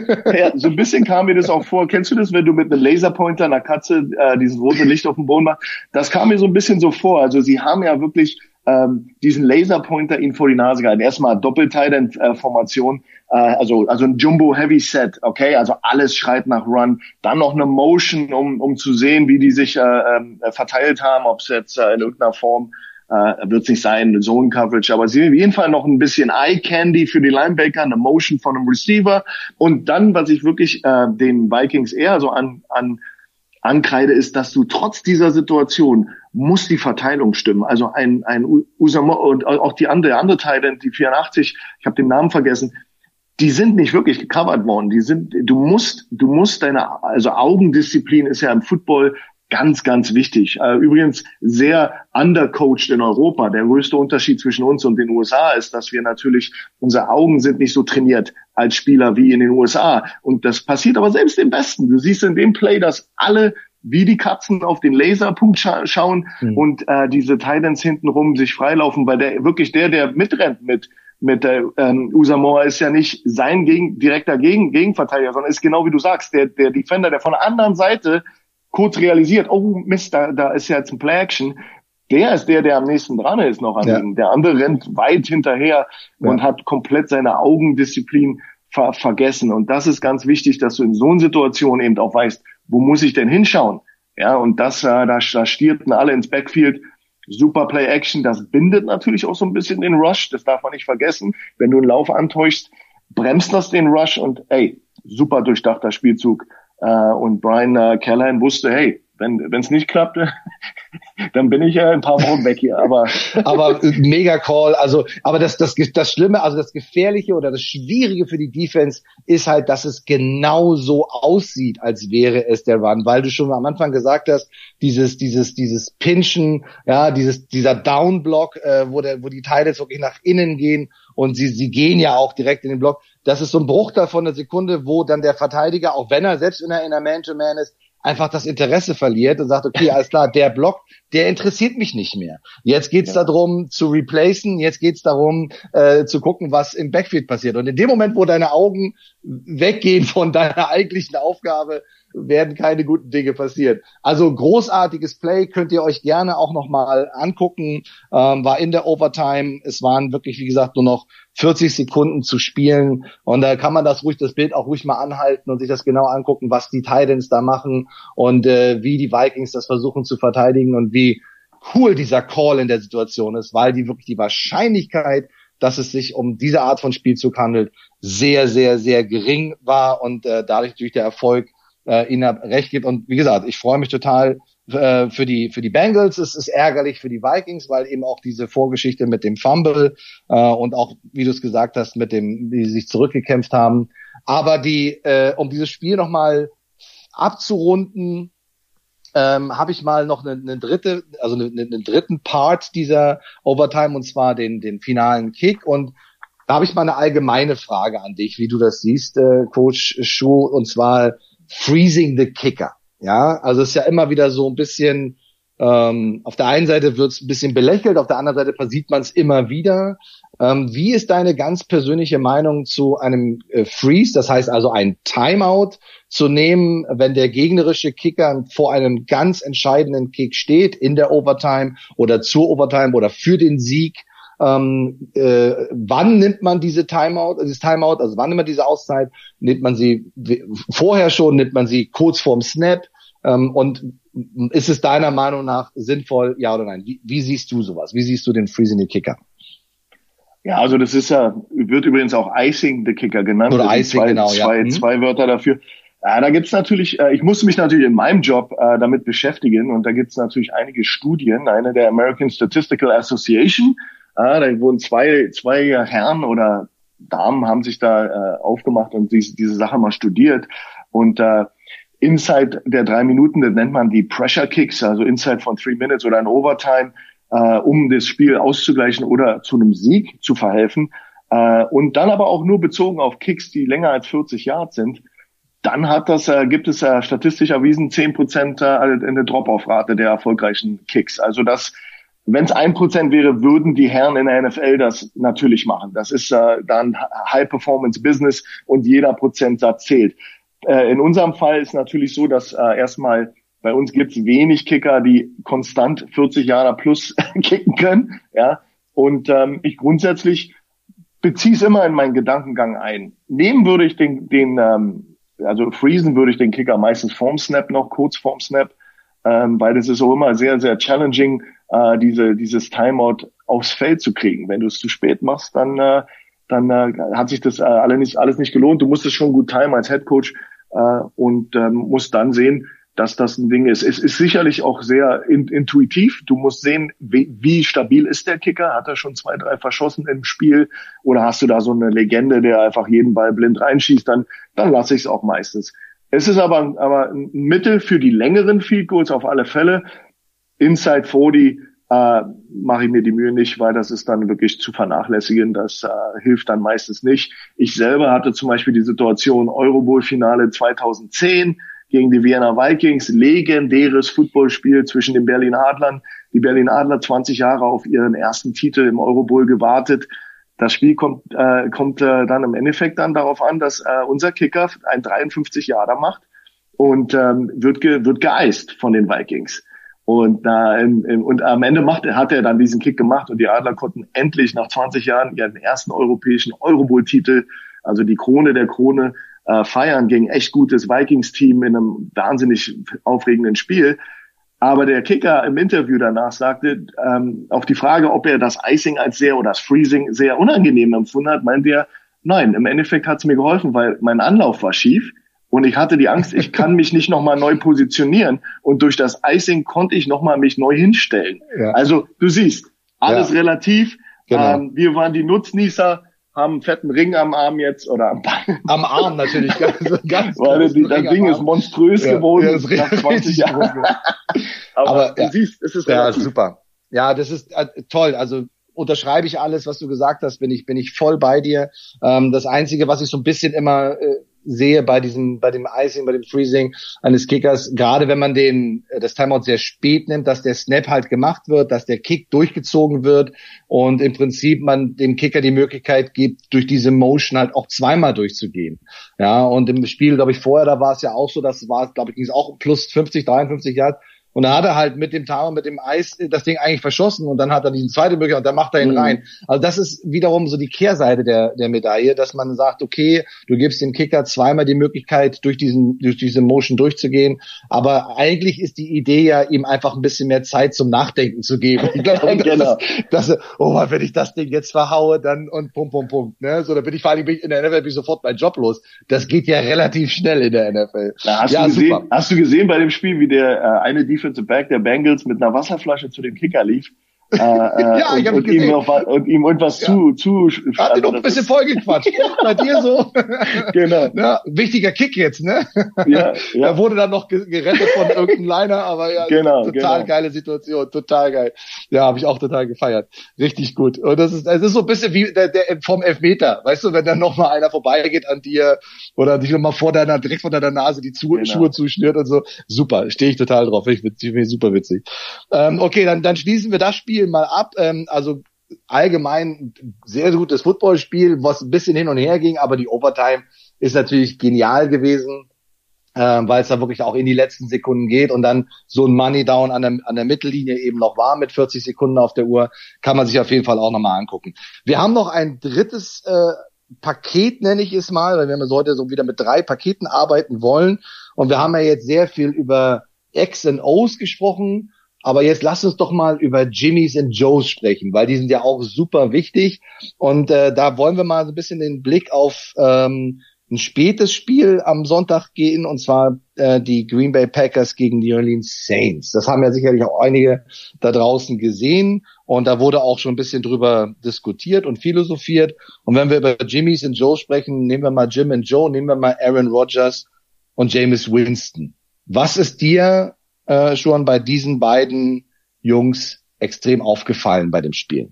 Speaker 2: ein bisschen kam mir das auch vor. Kennst du das, wenn du mit einem Laserpointer einer Katze dieses rote Licht auf dem Boden machst? Das kam mir so ein bisschen so vor. Also sie haben ja wirklich diesen Laserpointer ihnen vor die Nase gehalten. Erstmal Doppel-Tight-End-Formation, also ein Jumbo-Heavy-Set, okay, also alles schreit nach Run. Dann noch eine Motion, um zu sehen, wie die sich verteilt haben, ob es jetzt in irgendeiner Form, wird es nicht sein, Zone-Coverage, aber sie auf jeden Fall noch ein bisschen Eye-Candy für die Linebacker, eine Motion von einem Receiver. Und dann, was ich wirklich den Vikings eher so ankreide, ist, dass du trotz dieser Situation muss die Verteilung stimmen. Also ein Uzomah und auch der andere Teil, die 84, ich habe den Namen vergessen, die sind nicht wirklich gecovert worden. Du musst also Augendisziplin ist ja im Football ganz, ganz wichtig. Übrigens sehr undercoached in Europa. Der größte Unterschied zwischen uns und den USA ist, dass wir natürlich, unsere Augen sind nicht so trainiert als Spieler wie in den USA. Und das passiert aber selbst im Besten. Du siehst in dem Play, dass alle wie die Katzen auf den Laserpunkt schauen und diese Titans hintenrum sich freilaufen, weil der mitrennt mit Uzomah ist ja nicht sein direkter Gegenverteidiger, sondern ist genau wie du sagst, der Defender, der von der anderen Seite kurz realisiert, oh Mist, da ist ja jetzt ein Play-Action. Der ist der am nächsten dran ist noch an ihm. Der andere rennt weit hinterher und hat komplett seine Augendisziplin vergessen. Und das ist ganz wichtig, dass du in so einer Situation eben auch weißt, wo muss ich denn hinschauen? Ja, und da stierten alle ins Backfield. Super Play-Action, das bindet natürlich auch so ein bisschen den Rush, das darf man nicht vergessen. Wenn du einen Lauf antäuschst, bremst das den Rush und super durchdachter Spielzug. Und Brian Callahan wusste, wenn es nicht klappt, dann bin ich ein paar Wochen weg hier. Aber
Speaker 1: mega Call. Also, aber das Schlimme, also das Gefährliche oder das Schwierige für die Defense ist halt, dass es genau so aussieht, als wäre es der Run, weil du schon am Anfang gesagt hast, dieses Pinchen, ja, dieser Down-Block, wo die Titans wirklich nach innen gehen und sie gehen ja auch direkt in den Block. Das ist so ein Bruchteil von einer Sekunde, wo dann der Verteidiger, auch wenn er selbst in einer Man-to-Man ist, einfach das Interesse verliert und sagt, okay, alles klar, der Block, der interessiert mich nicht mehr. Jetzt geht's darum zu replacen, jetzt geht's darum zu gucken, was im Backfield passiert. Und in dem Moment, wo deine Augen weggehen von deiner eigentlichen Aufgabe, werden keine guten Dinge passieren. Also großartiges Play, könnt ihr euch gerne auch nochmal angucken. War in der Overtime. Es waren wirklich, wie gesagt, nur noch 40 Sekunden zu spielen. Und da kann man das Bild auch ruhig mal anhalten und sich das genau angucken, was die Titans da machen und wie die Vikings das versuchen zu verteidigen und wie cool dieser Call in der Situation ist, weil die Wahrscheinlichkeit, dass es sich um diese Art von Spielzug handelt, sehr, sehr, sehr gering war und dadurch durch der Erfolg ihnen recht gibt. Und wie gesagt, ich freue mich total für die Bengals. Es ist ärgerlich für die Vikings, weil eben auch diese Vorgeschichte mit dem Fumble und auch, wie du es gesagt hast, wie sie sich zurückgekämpft haben. Aber um dieses Spiel nochmal abzurunden, habe ich mal noch einen dritten Part dieser Overtime, und zwar den finalen Kick. Und da habe ich mal eine allgemeine Frage an dich, wie du das siehst, Coach Schuh, und zwar Freezing the Kicker. Ja, also es ist ja immer wieder so ein bisschen, auf der einen Seite wird es ein bisschen belächelt, auf der anderen Seite sieht man es immer wieder. Wie ist deine ganz persönliche Meinung zu einem Freeze, das heißt also ein Timeout zu nehmen, wenn der gegnerische Kicker vor einem ganz entscheidenden Kick steht, in der Overtime oder zur Overtime oder für den Sieg? Wann nimmt man dieses Timeout, also wann nimmt man diese Auszeit? Nimmt man sie vorher schon, nimmt man sie kurz vorm Snap? Und ist es deiner Meinung nach sinnvoll, ja oder nein? Wie siehst du sowas? Wie siehst du den Freezing the Kicker?
Speaker 2: Ja, also das wird übrigens auch Icing the Kicker genannt.
Speaker 1: Oder Icing, genau,
Speaker 2: zwei Wörter dafür. Ja, da gibt's natürlich, ich musste mich natürlich in meinem Job damit beschäftigen, und da gibt's natürlich einige Studien. Eine der American Statistical Association, da wurden zwei Herren oder Damen haben sich da aufgemacht und diese Sache mal studiert. Und inside der 3 Minuten, das nennt man die Pressure Kicks, also inside von 3 Minutes oder in Overtime, um das Spiel auszugleichen oder zu einem Sieg zu verhelfen. Und dann aber auch nur bezogen auf Kicks, die länger als 40 Yards sind. Dann gibt es statistisch erwiesen 10% eine Drop-off-Rate der erfolgreichen Kicks. Also wenn es 1% wäre, würden die Herren in der NFL das natürlich machen. Das ist dann High-Performance-Business und jeder Prozentsatz zählt. In unserem Fall ist natürlich so, dass erstmal bei uns gibt's wenig Kicker, die konstant 40 Jahre plus kicken können. Ja, und ich grundsätzlich beziehe es immer in meinen Gedankengang ein. Nehmen würde ich also freezen würde ich den Kicker meistens vorm Snap noch, kurz vorm Snap, weil das ist auch immer sehr, sehr challenging, dieses Timeout aufs Feld zu kriegen. Wenn du es zu spät machst, dann hat sich das alles nicht gelohnt. Du musst es schon gut timen als Headcoach und musst dann sehen, dass das ein Ding ist. Es ist sicherlich auch sehr intuitiv. Du musst sehen, wie stabil ist der Kicker? Hat er schon 2, 3 verschossen im Spiel? Oder hast du da so eine Legende, der einfach jeden Ball blind reinschießt? Dann lasse ich es auch meistens. Es ist aber ein Mittel für die längeren Field Goals auf alle Fälle. Inside 40 mache ich mir die Mühe nicht, weil das ist dann wirklich zu vernachlässigen. Das hilft dann meistens nicht. Ich selber hatte zum Beispiel die Situation Eurobowl-Finale 2010 gegen die Vienna Vikings, legendäres Footballspiel zwischen den Berlin Adlern. Die Berlin Adler 20 Jahre auf ihren ersten Titel im Eurobowl gewartet. Das Spiel kommt dann im Endeffekt dann darauf an, dass unser Kicker ein 53-Jahre macht und wird geeist von den Vikings. Und am Ende hat er dann diesen Kick gemacht und die Adler konnten endlich nach 20 Jahren ihren ersten europäischen Eurobowl-Titel also die Krone der Krone feiern gegen echt gutes Vikings-Team in einem wahnsinnig aufregenden Spiel. Aber der Kicker im Interview danach sagte, auf die Frage, ob er das Icing als oder das Freezing sehr unangenehm empfunden hat, meinte er, nein, im Endeffekt hat es mir geholfen, weil mein Anlauf war schief und ich hatte die Angst, ich kann mich nicht nochmal neu positionieren und durch das Icing konnte ich nochmal mich neu hinstellen. Ja. Also du siehst, alles relativ. Genau. Wir waren die Nutznießer, haben einen fetten Ring am Arm jetzt oder am Bein.
Speaker 1: Am Arm natürlich, ganz
Speaker 2: weil das Ding ist monströs geworden. Ja, ist nach 20 Jahren. Aber du siehst, es ist relativ.
Speaker 1: Ja, super. Ja, das ist toll. Also unterschreibe ich alles, was du gesagt hast, bin ich voll bei dir. Das Einzige, was ich so ein bisschen immer sehe bei dem Icing, bei dem Freezing eines Kickers, gerade wenn man das Timeout sehr spät nimmt, dass der Snap halt gemacht wird, dass der Kick durchgezogen wird und im Prinzip man dem Kicker die Möglichkeit gibt, durch diese Motion halt auch zweimal durchzugehen. Ja, und im Spiel, glaube ich, vorher, da war es ja auch so, glaube ich, ging es auch um plus 50, 53 Yards. Und da hat er halt mit dem Timer, mit dem Eis das Ding eigentlich verschossen und dann hat er diesen zweiten Möglichkeit und dann macht er ihn rein. Also das ist wiederum so die Kehrseite der Medaille, dass man sagt, okay, du gibst dem Kicker zweimal die Möglichkeit, durch diese Motion durchzugehen, aber eigentlich ist die Idee ja, ihm einfach ein bisschen mehr Zeit zum Nachdenken zu geben. Ich glaube, genau. Wenn ich das Ding jetzt verhaue, dann und Punkt, ne? So, da bin ich in der NFL sofort meinen Job los. Das geht ja relativ schnell in der NFL.
Speaker 2: Na, hast du gesehen bei dem Spiel, wie der eine Defensive Back der Bengals mit einer Wasserflasche zu dem Kicker lief
Speaker 1: ja, und ihm
Speaker 2: irgendwas
Speaker 1: hat ihn noch ein bisschen vollgequatscht. Bei dir so.
Speaker 2: Genau.
Speaker 1: Ja, wichtiger Kick jetzt, ne?
Speaker 2: Ja.
Speaker 1: Er wurde dann noch gerettet von irgendeinem Liner, aber ja, total geile Situation, total geil. Ja, habe ich auch total gefeiert. Richtig gut. Und es ist so ein bisschen wie der vom Elfmeter. Weißt du, wenn dann noch mal einer vorbeigeht an dir oder dich noch mal direkt vor deiner Nase die Schuhe zuschnürt und so. Super, stehe ich total drauf. Ich finde super witzig. Okay, dann schließen wir das Spiel mal ab. Also allgemein sehr gutes Footballspiel, was ein bisschen hin und her ging, aber die Overtime ist natürlich genial gewesen, weil es da wirklich auch in die letzten Sekunden geht und dann so ein Money Down an der Mittellinie eben noch war mit 40 Sekunden auf der Uhr, kann man sich auf jeden Fall auch nochmal angucken. Wir haben noch ein drittes Paket, nenne ich es mal, weil wir heute so wieder mit 3 Paketen arbeiten wollen und wir haben ja jetzt sehr viel über X und O's gesprochen. Aber jetzt lass uns doch mal über Jimmys und Joes sprechen, weil die sind ja auch super wichtig. Und da wollen wir mal so ein bisschen den Blick auf ein spätes Spiel am Sonntag gehen, und zwar die Green Bay Packers gegen die New Orleans Saints. Das haben ja sicherlich auch einige da draußen gesehen. Und da wurde auch schon ein bisschen drüber diskutiert und philosophiert. Und wenn wir über Jimmys und Joes sprechen, nehmen wir mal Jim und Joe, nehmen wir mal Aaron Rodgers und Jameis Winston. Was ist dir schon bei diesen beiden Jungs extrem aufgefallen bei dem Spiel?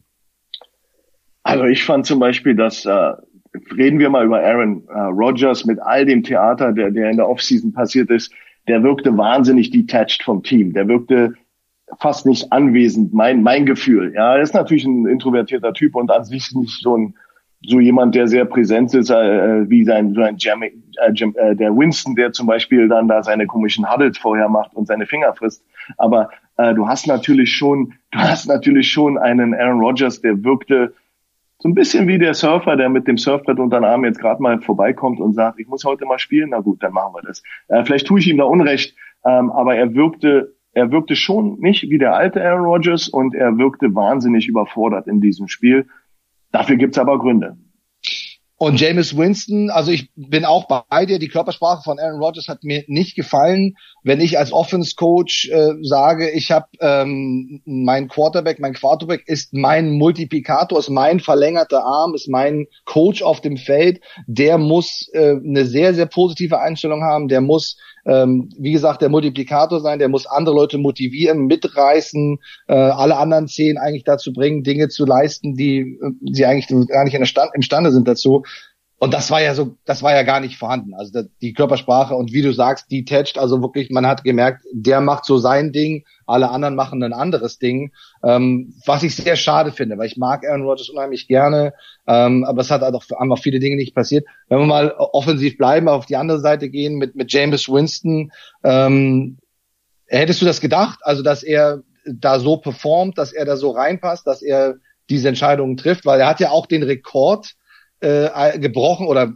Speaker 2: Also ich fand zum Beispiel, dass reden wir mal über Aaron Rodgers mit all dem Theater, der in der Offseason passiert ist, der wirkte wahnsinnig detached vom Team. Der wirkte fast nicht anwesend, mein Gefühl. Ja, er ist natürlich ein introvertierter Typ und an sich nicht so jemand, der sehr präsent ist, wie der Winston, der zum Beispiel dann da seine komischen Huddles vorher macht und seine Finger frisst. Aber du hast natürlich schon einen Aaron Rodgers, der wirkte so ein bisschen wie der Surfer, der mit dem Surfbrett unter den Arm jetzt gerade mal vorbeikommt und sagt, ich muss heute mal spielen. Na gut, dann machen wir das. Vielleicht tue ich ihm da Unrecht, aber er wirkte schon nicht wie der alte Aaron Rodgers und er wirkte wahnsinnig überfordert in diesem Spiel. Dafür gibt's aber Gründe.
Speaker 1: Und Jameis Winston, also ich bin auch bei dir, die Körpersprache von Aaron Rodgers hat mir nicht gefallen. Wenn ich als Offense-Coach sage, ich habe mein Quarterback ist mein Multiplikator, ist mein verlängerter Arm, ist mein Coach auf dem Feld, der muss eine sehr, sehr positive Einstellung haben, der muss wie gesagt, der Multiplikator sein, der muss andere Leute motivieren, mitreißen, alle anderen 10 eigentlich dazu bringen, Dinge zu leisten, die sie eigentlich gar nicht imstande sind dazu. Und das war ja gar nicht vorhanden. Also die Körpersprache und wie du sagst, detached, also wirklich, man hat gemerkt, der macht so sein Ding, alle anderen machen ein anderes Ding, was ich sehr schade finde, weil ich mag Aaron Rodgers unheimlich gerne, aber es hat halt auch einfach viele Dinge nicht passiert. Wenn wir mal offensiv bleiben, auf die andere Seite gehen mit Jameis Winston, hättest du das gedacht, also dass er da so performt, dass er da so reinpasst, dass er diese Entscheidungen trifft, weil er hat ja auch den Rekord gebrochen oder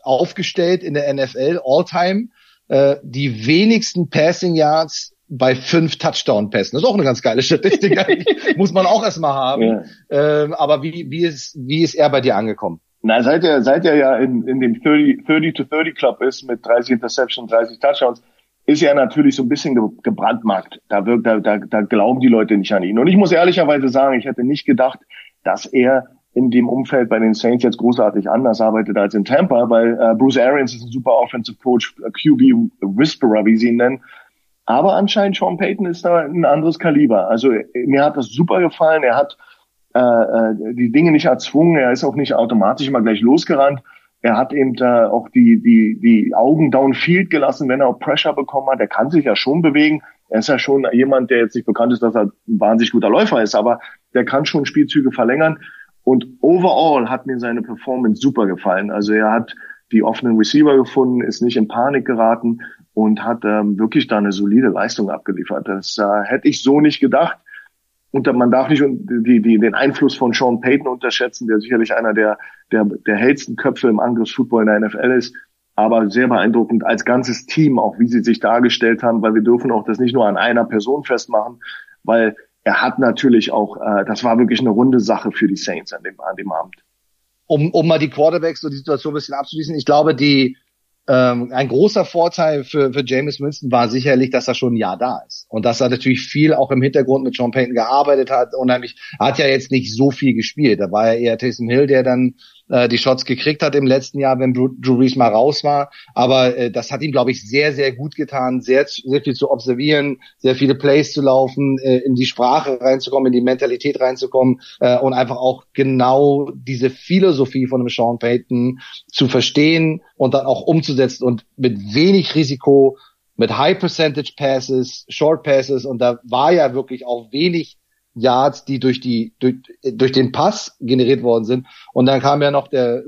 Speaker 1: aufgestellt in der NFL All-Time, die wenigsten Passing Yards bei 5 Touchdown-Pässen. Das ist auch eine ganz geile Statistik. Muss man auch erstmal haben. Ja. Aber wie ist er bei dir angekommen?
Speaker 2: Na, seit er ja in dem 30-to-30 Club ist mit 30 Interceptions, 30 Touchdowns, ist er natürlich so ein bisschen gebrandmarkt. Da glauben die Leute nicht an ihn. Und ich muss ehrlicherweise sagen, ich hätte nicht gedacht, dass er in dem Umfeld bei den Saints jetzt großartig anders arbeitet als in Tampa, weil Bruce Arians ist ein super Offensive Coach, QB Whisperer, wie sie ihn nennen. Aber anscheinend Sean Payton ist da ein anderes Kaliber. Also mir hat das super gefallen. Er hat die Dinge nicht erzwungen. Er ist auch nicht automatisch immer gleich losgerannt. Er hat eben auch die Augen downfield gelassen, wenn er auch Pressure bekommen hat. Er kann sich ja schon bewegen. Er ist ja schon jemand, der jetzt nicht bekannt ist, dass er ein wahnsinnig guter Läufer ist, aber der kann schon Spielzüge verlängern. Und overall hat mir seine Performance super gefallen. Also er hat die offenen Receiver gefunden, ist nicht in Panik geraten und hat wirklich da eine solide Leistung abgeliefert. Das hätte ich so nicht gedacht. Und man darf nicht den Einfluss von Sean Payton unterschätzen, der sicherlich einer der hellsten Köpfe im Angriffsfootball in der NFL ist. Aber sehr beeindruckend als ganzes Team, auch wie sie sich dargestellt haben, weil wir dürfen auch das nicht nur an einer Person festmachen, weil er hat natürlich auch, das war wirklich eine runde Sache für die Saints an dem Abend.
Speaker 1: Um mal die Quarterbacks, so die Situation ein bisschen abzuschließen, ich glaube, ein großer Vorteil für Jameis Winston war sicherlich, dass er schon ein Jahr da ist. Und dass er natürlich viel auch im Hintergrund mit Sean Payton gearbeitet hat. Hat ja jetzt nicht so viel gespielt. Da war ja eher Taysom Hill, der dann die Shots gekriegt hat im letzten Jahr, wenn Drew Brees mal raus war. Aber das hat ihm, glaube ich, sehr, sehr gut getan, sehr, sehr viel zu observieren, sehr viele Plays zu laufen, in die Sprache reinzukommen, in die Mentalität reinzukommen und einfach auch genau diese Philosophie von dem Sean Payton zu verstehen und dann auch umzusetzen und mit wenig Risiko, mit High Percentage Passes, Short Passes, und da war ja wirklich auch wenig Yards, die durch den Pass generiert worden sind. Und dann kam ja noch der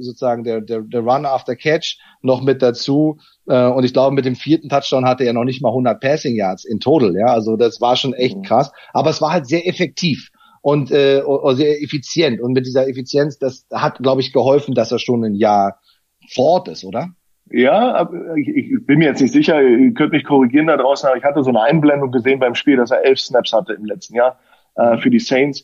Speaker 1: Run after Catch noch mit dazu. Und ich glaube, mit dem 4. Touchdown hatte er noch nicht mal 100 Passing Yards in total. Ja, also das war schon echt krass. Aber es war halt sehr effektiv und sehr effizient. Und mit dieser Effizienz, das hat, glaube ich, geholfen, dass er schon ein Jahr fort ist, oder?
Speaker 2: Ja, ich bin mir jetzt nicht sicher. Ihr könnt mich korrigieren da draußen. Aber ich hatte so eine Einblendung gesehen beim Spiel, dass er 11 Snaps hatte im letzten Jahr. Für die Saints.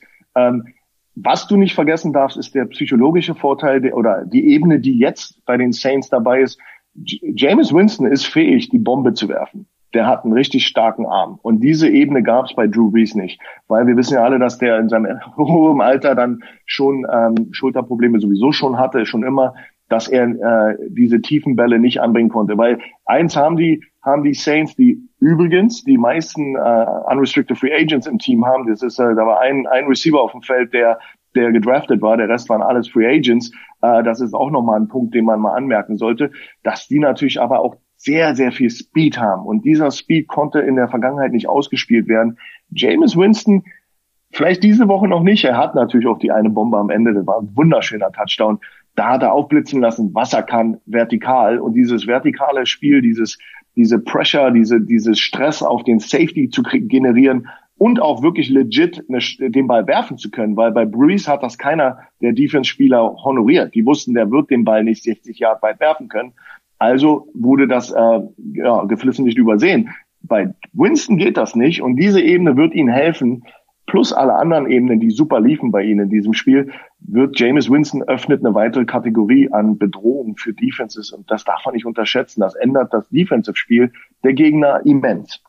Speaker 2: Was du nicht vergessen darfst, ist der psychologische Vorteil oder die Ebene, die jetzt bei den Saints dabei ist. Jameis Winston ist fähig, die Bombe zu werfen. Der hat einen richtig starken Arm. Und diese Ebene gab es bei Drew Brees nicht. Weil wir wissen ja alle, dass der in seinem hohen Alter dann schon Schulterprobleme sowieso schon hatte, schon immer, dass er diese tiefen Bälle nicht anbringen konnte. Weil eins haben die Saints, die übrigens die meisten unrestricted Free Agents im Team haben. Das ist, da war ein Receiver auf dem Feld, der gedraftet war. Der Rest waren alles Free Agents. Das ist auch nochmal ein Punkt, den man mal anmerken sollte, dass die natürlich aber auch sehr, sehr viel Speed haben. Und dieser Speed konnte in der Vergangenheit nicht ausgespielt werden. Jameis Winston, vielleicht diese Woche noch nicht. Er hat natürlich auch die eine Bombe am Ende. Das war ein wunderschöner Touchdown. Da hat er aufblitzen lassen, was er kann, vertikal. Und dieses vertikale Spiel, diese Pressure, dieses Stress auf den Safety zu generieren und auch wirklich legit den Ball werfen zu können, weil bei Brees hat das keiner der Defense-Spieler honoriert. Die wussten, der wird den Ball nicht 60 Yard weit werfen können. Also wurde das geflissentlich übersehen. Bei Winston geht das nicht und diese Ebene wird ihnen helfen, plus alle anderen Ebenen, die super liefen bei ihnen in diesem Spiel, wird Jameis Winston öffnet eine weitere Kategorie an Bedrohung für Defenses und das darf man nicht unterschätzen. Das ändert das Defensive-Spiel der Gegner immens.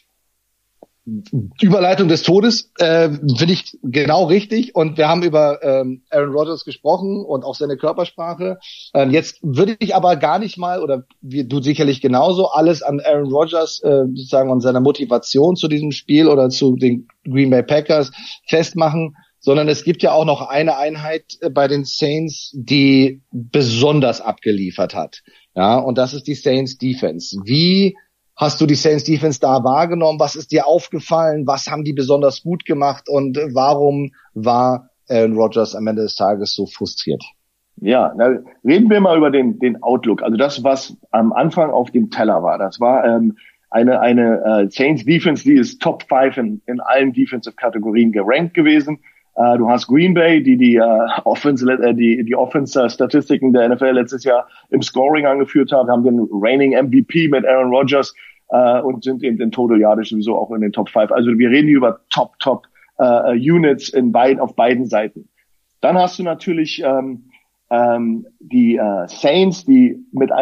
Speaker 1: Überleitung des Todes finde ich genau richtig und wir haben über Aaron Rodgers gesprochen und auch seine Körpersprache. Jetzt würde ich aber gar nicht mal, oder du sicherlich genauso, alles an Aaron Rodgers sozusagen und seiner Motivation zu diesem Spiel oder zu den Green Bay Packers festmachen, sondern es gibt ja auch noch eine Einheit bei den Saints, die besonders abgeliefert hat. Ja, und das ist die Saints Defense. Wie hast du die Saints Defense da wahrgenommen? Was ist dir aufgefallen? Was haben die besonders gut gemacht? Und warum war Aaron Rodgers am Ende des Tages so frustriert?
Speaker 2: Ja, reden wir mal über den Outlook. Also das, was am Anfang auf dem Teller war. Das war eine Saints Defense, die ist Top 5 in allen Defensive-Kategorien gerankt gewesen. Du hast Green Bay, die Offense-Statistiken der NFL letztes Jahr im Scoring angeführt haben den reigning MVP mit Aaron Rodgers und sind eben in Total Yardage sowieso auch in den Top 5. Also wir reden hier über Top Units auf beiden Seiten. Dann hast du natürlich die Saints, die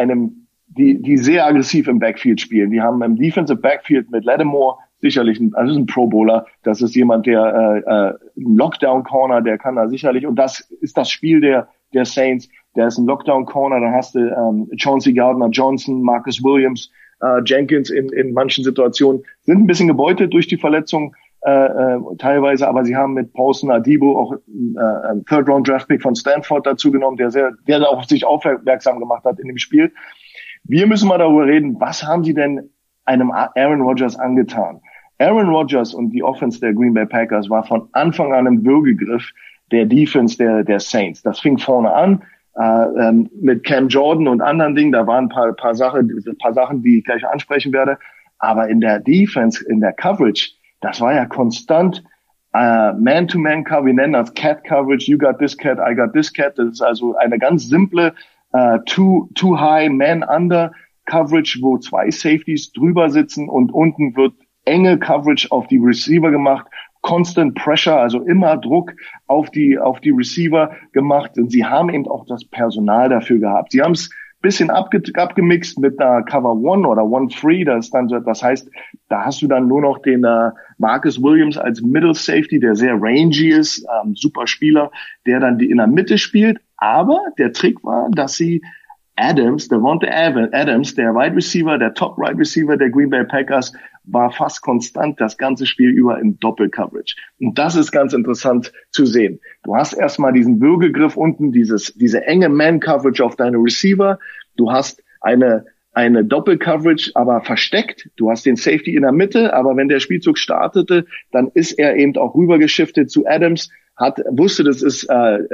Speaker 2: sehr aggressiv im Backfield spielen. Die haben im Defensive Backfield mit Lattimore sicherlich ein Pro Bowler. Das ist jemand, der ein Lockdown Corner, der kann da sicherlich, und das ist das Spiel der Saints. Der ist ein Lockdown Corner. Dann hast du Chauncey Gardner-Johnson, Marcus Williams, Jenkins in manchen Situationen sind ein bisschen gebeutelt durch die Verletzung teilweise, aber sie haben mit Paulson Adebo auch einen Third-Round-Draft-Pick von Stanford dazu genommen, der auf sich aufmerksam gemacht hat in dem Spiel. Wir müssen mal darüber reden, was haben sie denn einem Aaron Rodgers angetan? Aaron Rodgers und die Offense der Green Bay Packers war von Anfang an im Würgegriff der Defense der Saints. Das fing vorne an mit Cam Jordan und anderen Dingen. Da waren ein paar Sachen, die ich gleich ansprechen werde. Aber in der Defense, in der Coverage, das war ja konstant Man-to-Man-Cover. Wir nennen das Cat-Coverage. You got this cat, I got this cat. Das ist also eine ganz simple too high, man-under Coverage, wo zwei Safeties drüber sitzen und unten wird enge Coverage auf die Receiver gemacht. Constant Pressure, also immer Druck auf die Receiver gemacht. Und sie haben eben auch das Personal dafür gehabt. Sie haben es bisschen abgemixt mit einer Cover One oder One Free. Das heißt, da hast du dann nur noch den Marcus Williams als Middle Safety, der sehr rangy ist, super Spieler, der dann in der Mitte spielt. Aber der Trick war, dass sie Davante Adams, der Wide Receiver, der Top Wide Receiver der Green Bay Packers, war fast konstant das ganze Spiel über in Doppel-Coverage. Und das ist ganz interessant zu sehen. Du hast erstmal diesen Würgegriff unten, diese enge Man-Coverage auf deine Receiver. Du hast eine Doppel-Coverage, aber versteckt. Du hast den Safety in der Mitte, aber wenn der Spielzug startete, dann ist er eben auch rübergeschiftet zu Adams, wusste, das ist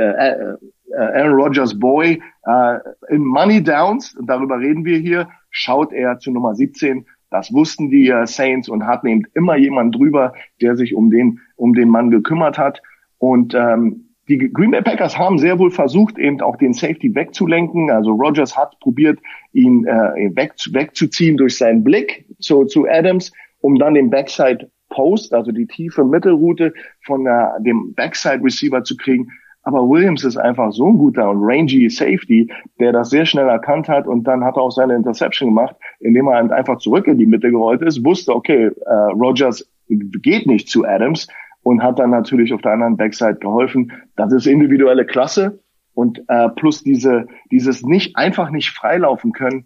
Speaker 2: Aaron Rodgers Boy. In Money Downs, und darüber reden wir hier, schaut er zu Nummer 17. Das wussten die Saints und hatten eben immer jemanden drüber, der sich um den Mann gekümmert hat. Und die Green Bay Packers haben sehr wohl versucht, eben auch den Safety wegzulenken. Also Rodgers hat probiert, ihn wegzuziehen durch seinen Blick zu Adams, um dann den Backside Post, also die tiefe Mittelroute von dem Backside Receiver zu kriegen. Aber Williams ist einfach so ein guter und rangy Safety, der das sehr schnell erkannt hat, und dann hat er auch seine Interception gemacht, indem er einfach zurück in die Mitte gerollt ist, wusste, okay, Rodgers geht nicht zu Adams, und hat dann natürlich auf der anderen Backside geholfen. Das ist individuelle Klasse, und plus dieses nicht freilaufen können,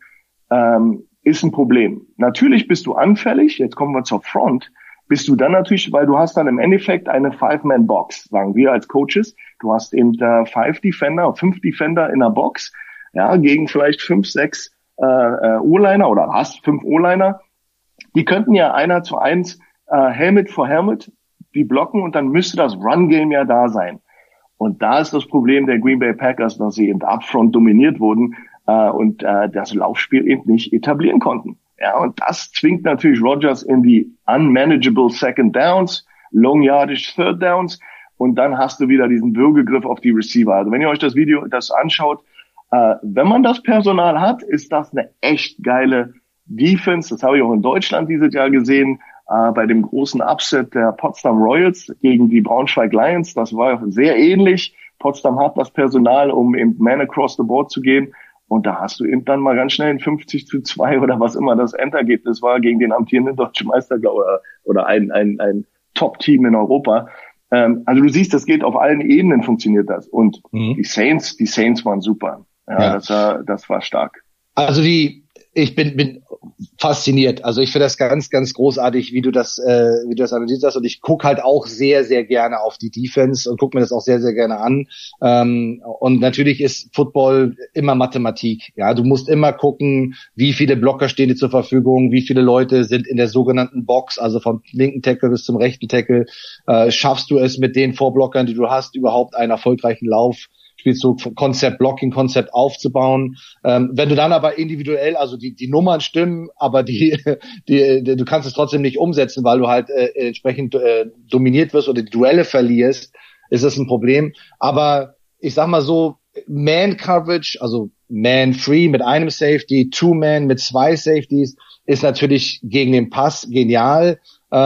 Speaker 2: ist ein Problem. Natürlich bist du anfällig, jetzt kommen wir zur Front, bist du dann natürlich, weil du hast dann im Endeffekt eine Five-Man-Box, sagen wir als Coaches. Du hast eben 5 Defender in der Box, ja, gegen vielleicht 5, 6 O-Liner, oder hast 5 O-Liner. Die könnten ja 1-1 Helmet for Helmet die blocken, und dann müsste das Run-Game ja da sein. Und da ist das Problem der Green Bay Packers, dass sie eben upfront dominiert wurden und das Laufspiel eben nicht etablieren konnten. Ja, und das zwingt natürlich Rodgers in die unmanageable Second Downs, Long Yardage Third Downs, und dann hast du wieder diesen Würgegriff auf die Receiver. Also wenn ihr euch das anschaut, wenn man das Personal hat, ist das eine echt geile Defense. Das habe ich auch in Deutschland dieses Jahr gesehen, bei dem großen Upset der Potsdam Royals gegen die Braunschweig Lions. Das war sehr ähnlich. Potsdam hat das Personal, um eben Man across the board zu gehen. Und da hast du eben dann mal ganz schnell ein 50-2 oder was immer das Endergebnis war gegen den amtierenden deutschen Meister oder ein Top-Team in Europa. Also du siehst, das geht auf allen Ebenen, funktioniert das. Und die Saints waren super. Ja. Das war stark.
Speaker 1: Also ich bin fasziniert. Also ich finde das ganz, ganz großartig, wie du das analysiert hast. Und ich gucke halt auch sehr, sehr gerne auf die Defense und gucke mir das auch sehr, sehr gerne an. Und natürlich ist Football immer Mathematik. Ja, du musst immer gucken, wie viele Blocker stehen dir zur Verfügung, wie viele Leute sind in der sogenannten Box, also vom linken Tackle bis zum rechten Tackle. Schaffst du es mit den Vorblockern, die du hast, überhaupt einen erfolgreichen Spielzug, Konzept aufzubauen. Wenn du dann aber individuell, also die Nummern stimmen, aber du kannst es trotzdem nicht umsetzen, weil du halt entsprechend dominiert wirst oder die Duelle verlierst, ist das ein Problem. Aber ich sag mal so, Man-Coverage, also Man-Free mit einem Safety, Two-Man mit 2 Safeties, ist natürlich gegen den Pass genial.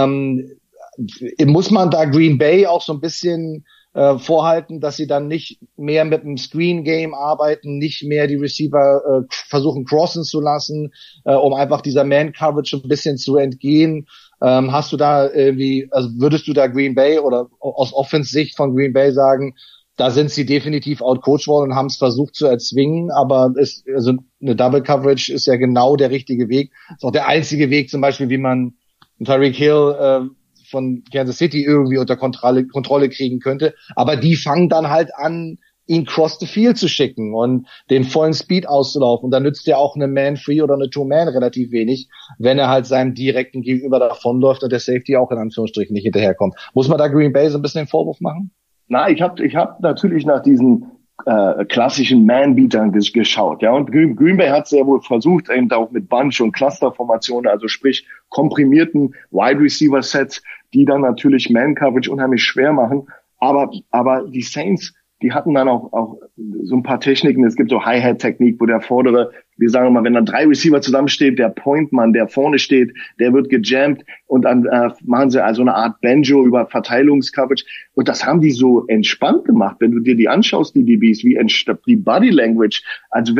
Speaker 1: Muss man da Green Bay auch so ein bisschen vorhalten, dass sie dann nicht mehr mit dem Screen-Game arbeiten, nicht mehr die Receiver versuchen crossen zu lassen, um einfach dieser Man-Coverage ein bisschen zu entgehen. Hast du da irgendwie, also würdest du da Green Bay oder aus Offense-Sicht von Green Bay sagen, da sind sie definitiv outcoached worden und haben es versucht zu erzwingen, aber also eine Double Coverage ist ja genau der richtige Weg. Ist auch der einzige Weg zum Beispiel, wie man Tyreek Hill von Kansas City irgendwie unter Kontrolle kriegen könnte. Aber die fangen dann halt an, ihn cross the field zu schicken und den vollen Speed auszulaufen. Und dann nützt ja auch eine Man-Free oder eine Two-Man relativ wenig, wenn er halt seinem direkten Gegenüber davonläuft und der Safety auch in Anführungsstrichen nicht hinterherkommt. Muss man da Green Bay so ein bisschen den Vorwurf machen?
Speaker 2: Na, ich hab natürlich nach diesen klassischen Man-Beatern geschaut, ja, und Green Bay hat sehr wohl versucht, eben auch mit Bunch- und Cluster-Formationen, also sprich komprimierten Wide-Receiver-Sets, die dann natürlich Man-Coverage unheimlich schwer machen, aber die Saints, die hatten dann auch so ein paar Techniken. Es gibt so Hi-Hat-Technik, wo der vordere, wir sagen mal, wenn dann 3 Receiver zusammensteht, der Point-Mann, der vorne steht, der wird gejammt und dann machen sie also eine Art Banjo über Verteilungscoverage. Und das haben die so entspannt gemacht. Wenn du dir die anschaust, die DBs, wie die Body Language, also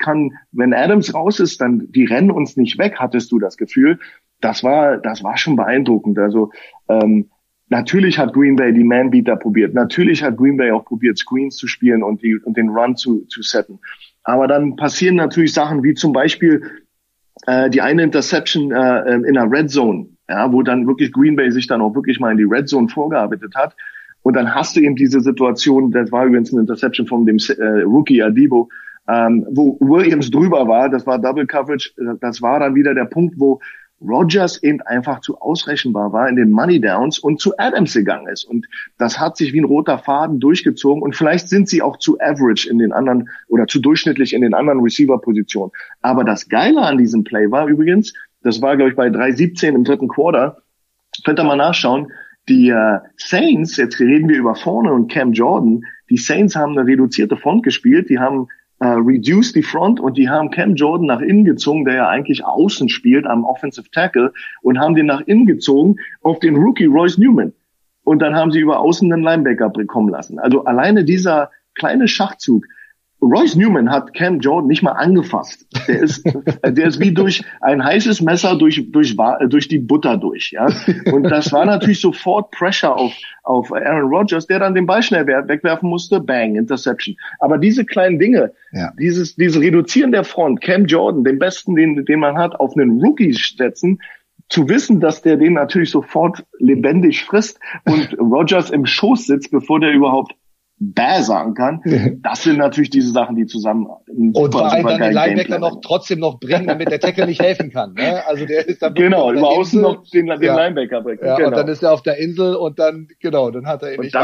Speaker 2: wenn Adams raus ist, dann die rennen uns nicht weg, hattest du das Gefühl. Das war schon beeindruckend. Also natürlich hat Green Bay die Man-Beater probiert. Natürlich hat Green Bay auch probiert, Screens zu spielen und den Run zu setten. Aber dann passieren natürlich Sachen wie zum Beispiel die eine Interception in der Red Zone, ja, wo dann wirklich Green Bay sich dann auch wirklich mal in die Red Zone vorgearbeitet hat. Und dann hast du eben diese Situation, das war übrigens eine Interception von dem Rookie Adebo, wo Williams drüber war, das war Double Coverage, das war dann wieder der Punkt, wo Rodgers eben einfach zu ausrechenbar war in den Money Downs und zu Adams gegangen ist. Und das hat sich wie ein roter Faden durchgezogen. Und vielleicht sind sie auch zu average in den anderen oder zu durchschnittlich in den anderen Receiver-Positionen. Aber das Geile an diesem Play war übrigens, das war, glaube ich, bei 3:17 im dritten Quarter, könnt ihr mal nachschauen, die Saints, jetzt reden wir über vorne und Cam Jordan, die Saints haben eine reduzierte Front gespielt, die haben reduced die Front und die haben Cam Jordan nach innen gezogen, der ja eigentlich außen spielt am Offensive Tackle, und haben den nach innen gezogen auf den Rookie Royce Newman. Und dann haben sie über außen einen Linebacker bekommen lassen. Also alleine dieser kleine Schachzug. Royce Newman hat Cam Jordan nicht mal angefasst. Der ist wie durch ein heißes Messer durch die Butter durch, ja. Und das war natürlich sofort Pressure auf Aaron Rodgers, der dann den Ball schnell wegwerfen musste. Bang, Interception. Aber diese kleinen Dinge, ja, dieses Reduzieren der Front, Cam Jordan, den besten, den man hat, auf einen Rookie setzen, zu wissen, dass der den natürlich lebendig frisst und Rodgers im Schoß sitzt, bevor der überhaupt sagen kann, das sind natürlich diese Sachen, die zusammen
Speaker 1: und vor allem dann den Linebacker trotzdem noch bringen, damit der Tackle nicht helfen kann. Ne? Also der ist dann
Speaker 2: genau über außen noch den Linebacker bringen.
Speaker 1: Ja, genau. Und dann ist er auf der Insel und dann dann hat er ihn nicht.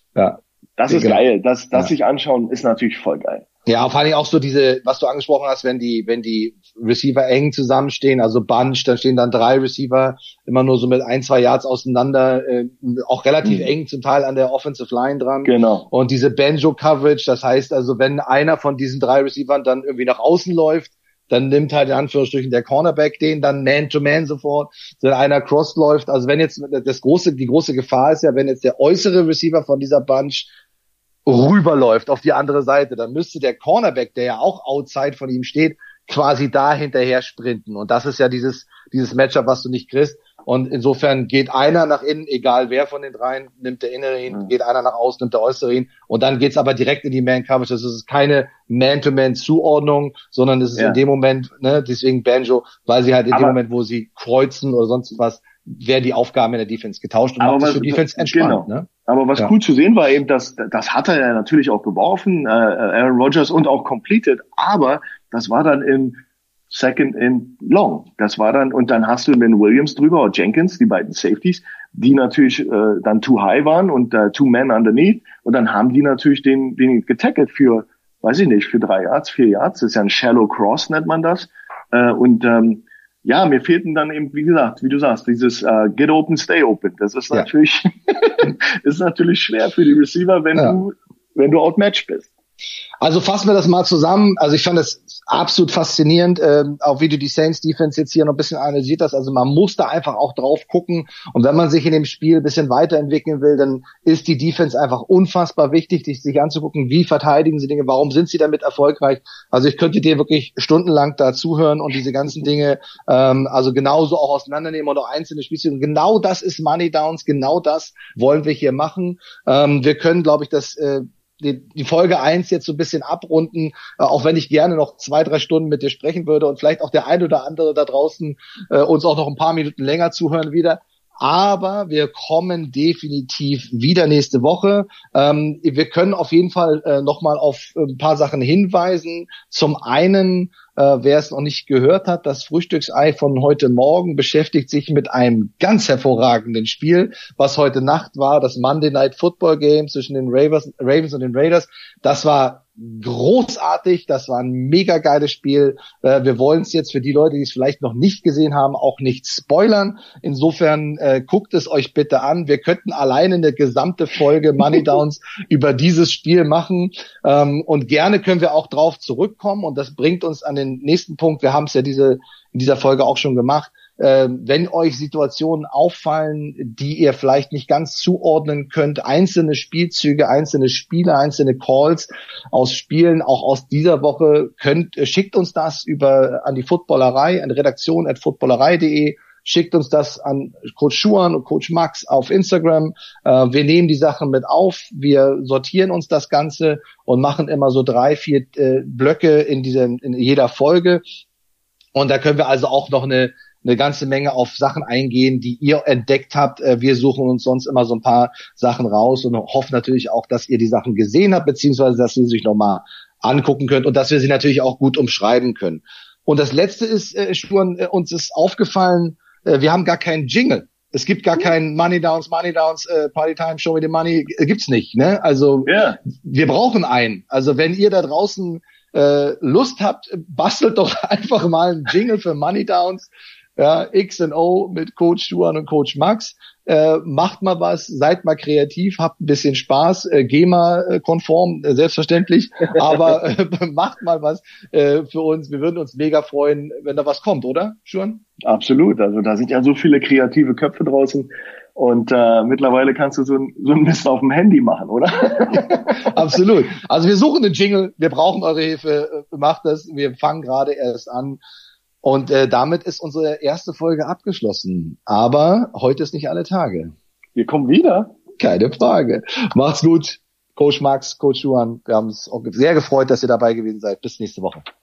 Speaker 2: Das ist geil. Das sich anschauen ist natürlich voll geil.
Speaker 1: Ja, vor allem auch so was du angesprochen hast, wenn die Receiver eng zusammenstehen, also Bunch, da stehen dann 3 Receiver immer nur so mit 1-2 Yards auseinander, auch relativ eng zum Teil an der Offensive Line dran.
Speaker 2: Genau.
Speaker 1: Und diese Banjo-Coverage, das heißt also, wenn einer von diesen 3 Receivern dann irgendwie nach außen läuft, dann nimmt halt in Anführungsstrichen der Cornerback den, dann Man-to-Man sofort, wenn einer cross läuft. Also wenn jetzt die große Gefahr ist ja, wenn jetzt der äußere Receiver von dieser Bunch rüberläuft auf die andere Seite, dann müsste der Cornerback, der ja auch outside von ihm steht, quasi da hinterher sprinten. Und das ist ja dieses Matchup, was du nicht kriegst. Und insofern geht einer nach innen, egal wer von den dreien, nimmt der innere hin, geht einer nach außen, nimmt der äußere hin. Und dann geht's aber direkt in die Man-Coverage. Das ist keine Man-to-Man-Zuordnung, sondern es ist in dem Moment, deswegen Banjo, weil sie halt in dem Moment, wo sie kreuzen oder sonst was, werden die Aufgaben in der Defense getauscht und macht es für Defense entspannt.
Speaker 2: Genau. Ne? Aber was cool zu sehen war eben, das hat er ja natürlich auch geworfen, Aaron Rodgers, und auch completed, aber das war dann in Second and Long. Das war dann, und dann hast du den Williams drüber oder Jenkins, die beiden Safeties, die natürlich dann too high waren und 2 men underneath, und dann haben die natürlich den getackelt für, weiß ich nicht, für 3 Yards, 4 Yards, das ist ja ein Shallow Cross, nennt man das, ja, mir fehlten dann eben, wie gesagt, wie du sagst, dieses Get Open, Stay Open. Das ist natürlich, ist natürlich schwer für die Receiver, wenn du outmatched bist.
Speaker 1: Also fassen wir das mal zusammen. Also ich fand das absolut faszinierend, auch wie du die Saints Defense jetzt hier noch ein bisschen analysiert hast. Also man muss da einfach auch drauf gucken. Und wenn man sich in dem Spiel ein bisschen weiterentwickeln will, dann ist die Defense einfach unfassbar wichtig, sich anzugucken, wie verteidigen sie Dinge, warum sind sie damit erfolgreich. Also ich könnte dir wirklich stundenlang da zuhören und diese ganzen Dinge also genauso auch auseinandernehmen und auch einzelne Spiele. Und genau das ist Money Downs, genau das wollen wir hier machen. Wir können, glaube ich, die Folge 1 jetzt so ein bisschen abrunden, auch wenn ich gerne noch 2-3 Stunden mit dir sprechen würde und vielleicht auch der ein oder andere da draußen uns auch noch ein paar Minuten länger zuhören wieder. Aber wir kommen definitiv wieder nächste Woche. Wir können auf jeden Fall nochmal auf ein paar Sachen hinweisen. Zum einen, wer es noch nicht gehört hat, das Frühstücksei von heute Morgen beschäftigt sich mit einem ganz hervorragenden Spiel, was heute Nacht war, das Monday Night Football Game zwischen den Ravens und den Raiders. Das war großartig, das war ein mega geiles Spiel. Wir wollen es jetzt für die Leute, die es vielleicht noch nicht gesehen haben, auch nicht spoilern. Insofern guckt es euch bitte an. Wir könnten alleine eine gesamte Folge Money Downs über dieses Spiel machen und gerne können wir auch drauf zurückkommen und das bringt uns an den nächsten Punkt. Wir haben es ja in dieser Folge auch schon gemacht. Wenn euch Situationen auffallen, die ihr vielleicht nicht ganz zuordnen könnt, einzelne Spielzüge, einzelne Spiele, einzelne Calls aus Spielen, auch aus dieser Woche, schickt uns das an die Footballerei, an redaktion@footballerei.de, schickt uns das an Coach Schuhan und Coach Max auf Instagram. Wir nehmen die Sachen mit auf, wir sortieren uns das Ganze und machen immer so 3-4 Blöcke in jeder Folge. Und da können wir also auch noch eine ganze Menge auf Sachen eingehen, die ihr entdeckt habt. Wir suchen uns sonst immer so ein paar Sachen raus und hoffen natürlich auch, dass ihr die Sachen gesehen habt, beziehungsweise dass ihr sie sich nochmal angucken könnt und dass wir sie natürlich auch gut umschreiben können. Und das Letzte ist, uns ist aufgefallen, wir haben gar keinen Jingle. Es gibt gar keinen Money Downs, Party Time, Show Me the Money, gibt's nicht, ne? Also wir brauchen einen. Also wenn ihr da draußen Lust habt, bastelt doch einfach mal einen Jingle für Money Downs. Ja, X&O mit Coach Schuhan und Coach Max. Macht mal was, seid mal kreativ, habt ein bisschen Spaß, GEMA-konform, selbstverständlich, aber macht mal was für uns. Wir würden uns mega freuen, wenn da was kommt, oder, Schuhan?
Speaker 2: Absolut, also da sind ja so viele kreative Köpfe draußen und mittlerweile kannst du so ein Mist auf dem Handy machen, oder?
Speaker 1: Absolut. Also wir suchen einen Jingle, wir brauchen eure Hilfe, macht das, wir fangen gerade erst an. Und damit ist unsere erste Folge abgeschlossen. Aber heute ist nicht alle Tage.
Speaker 2: Wir kommen wieder.
Speaker 1: Keine Frage. Macht's gut. Coach Max, Coach Schuhan. Wir haben uns auch sehr gefreut, dass ihr dabei gewesen seid. Bis nächste Woche.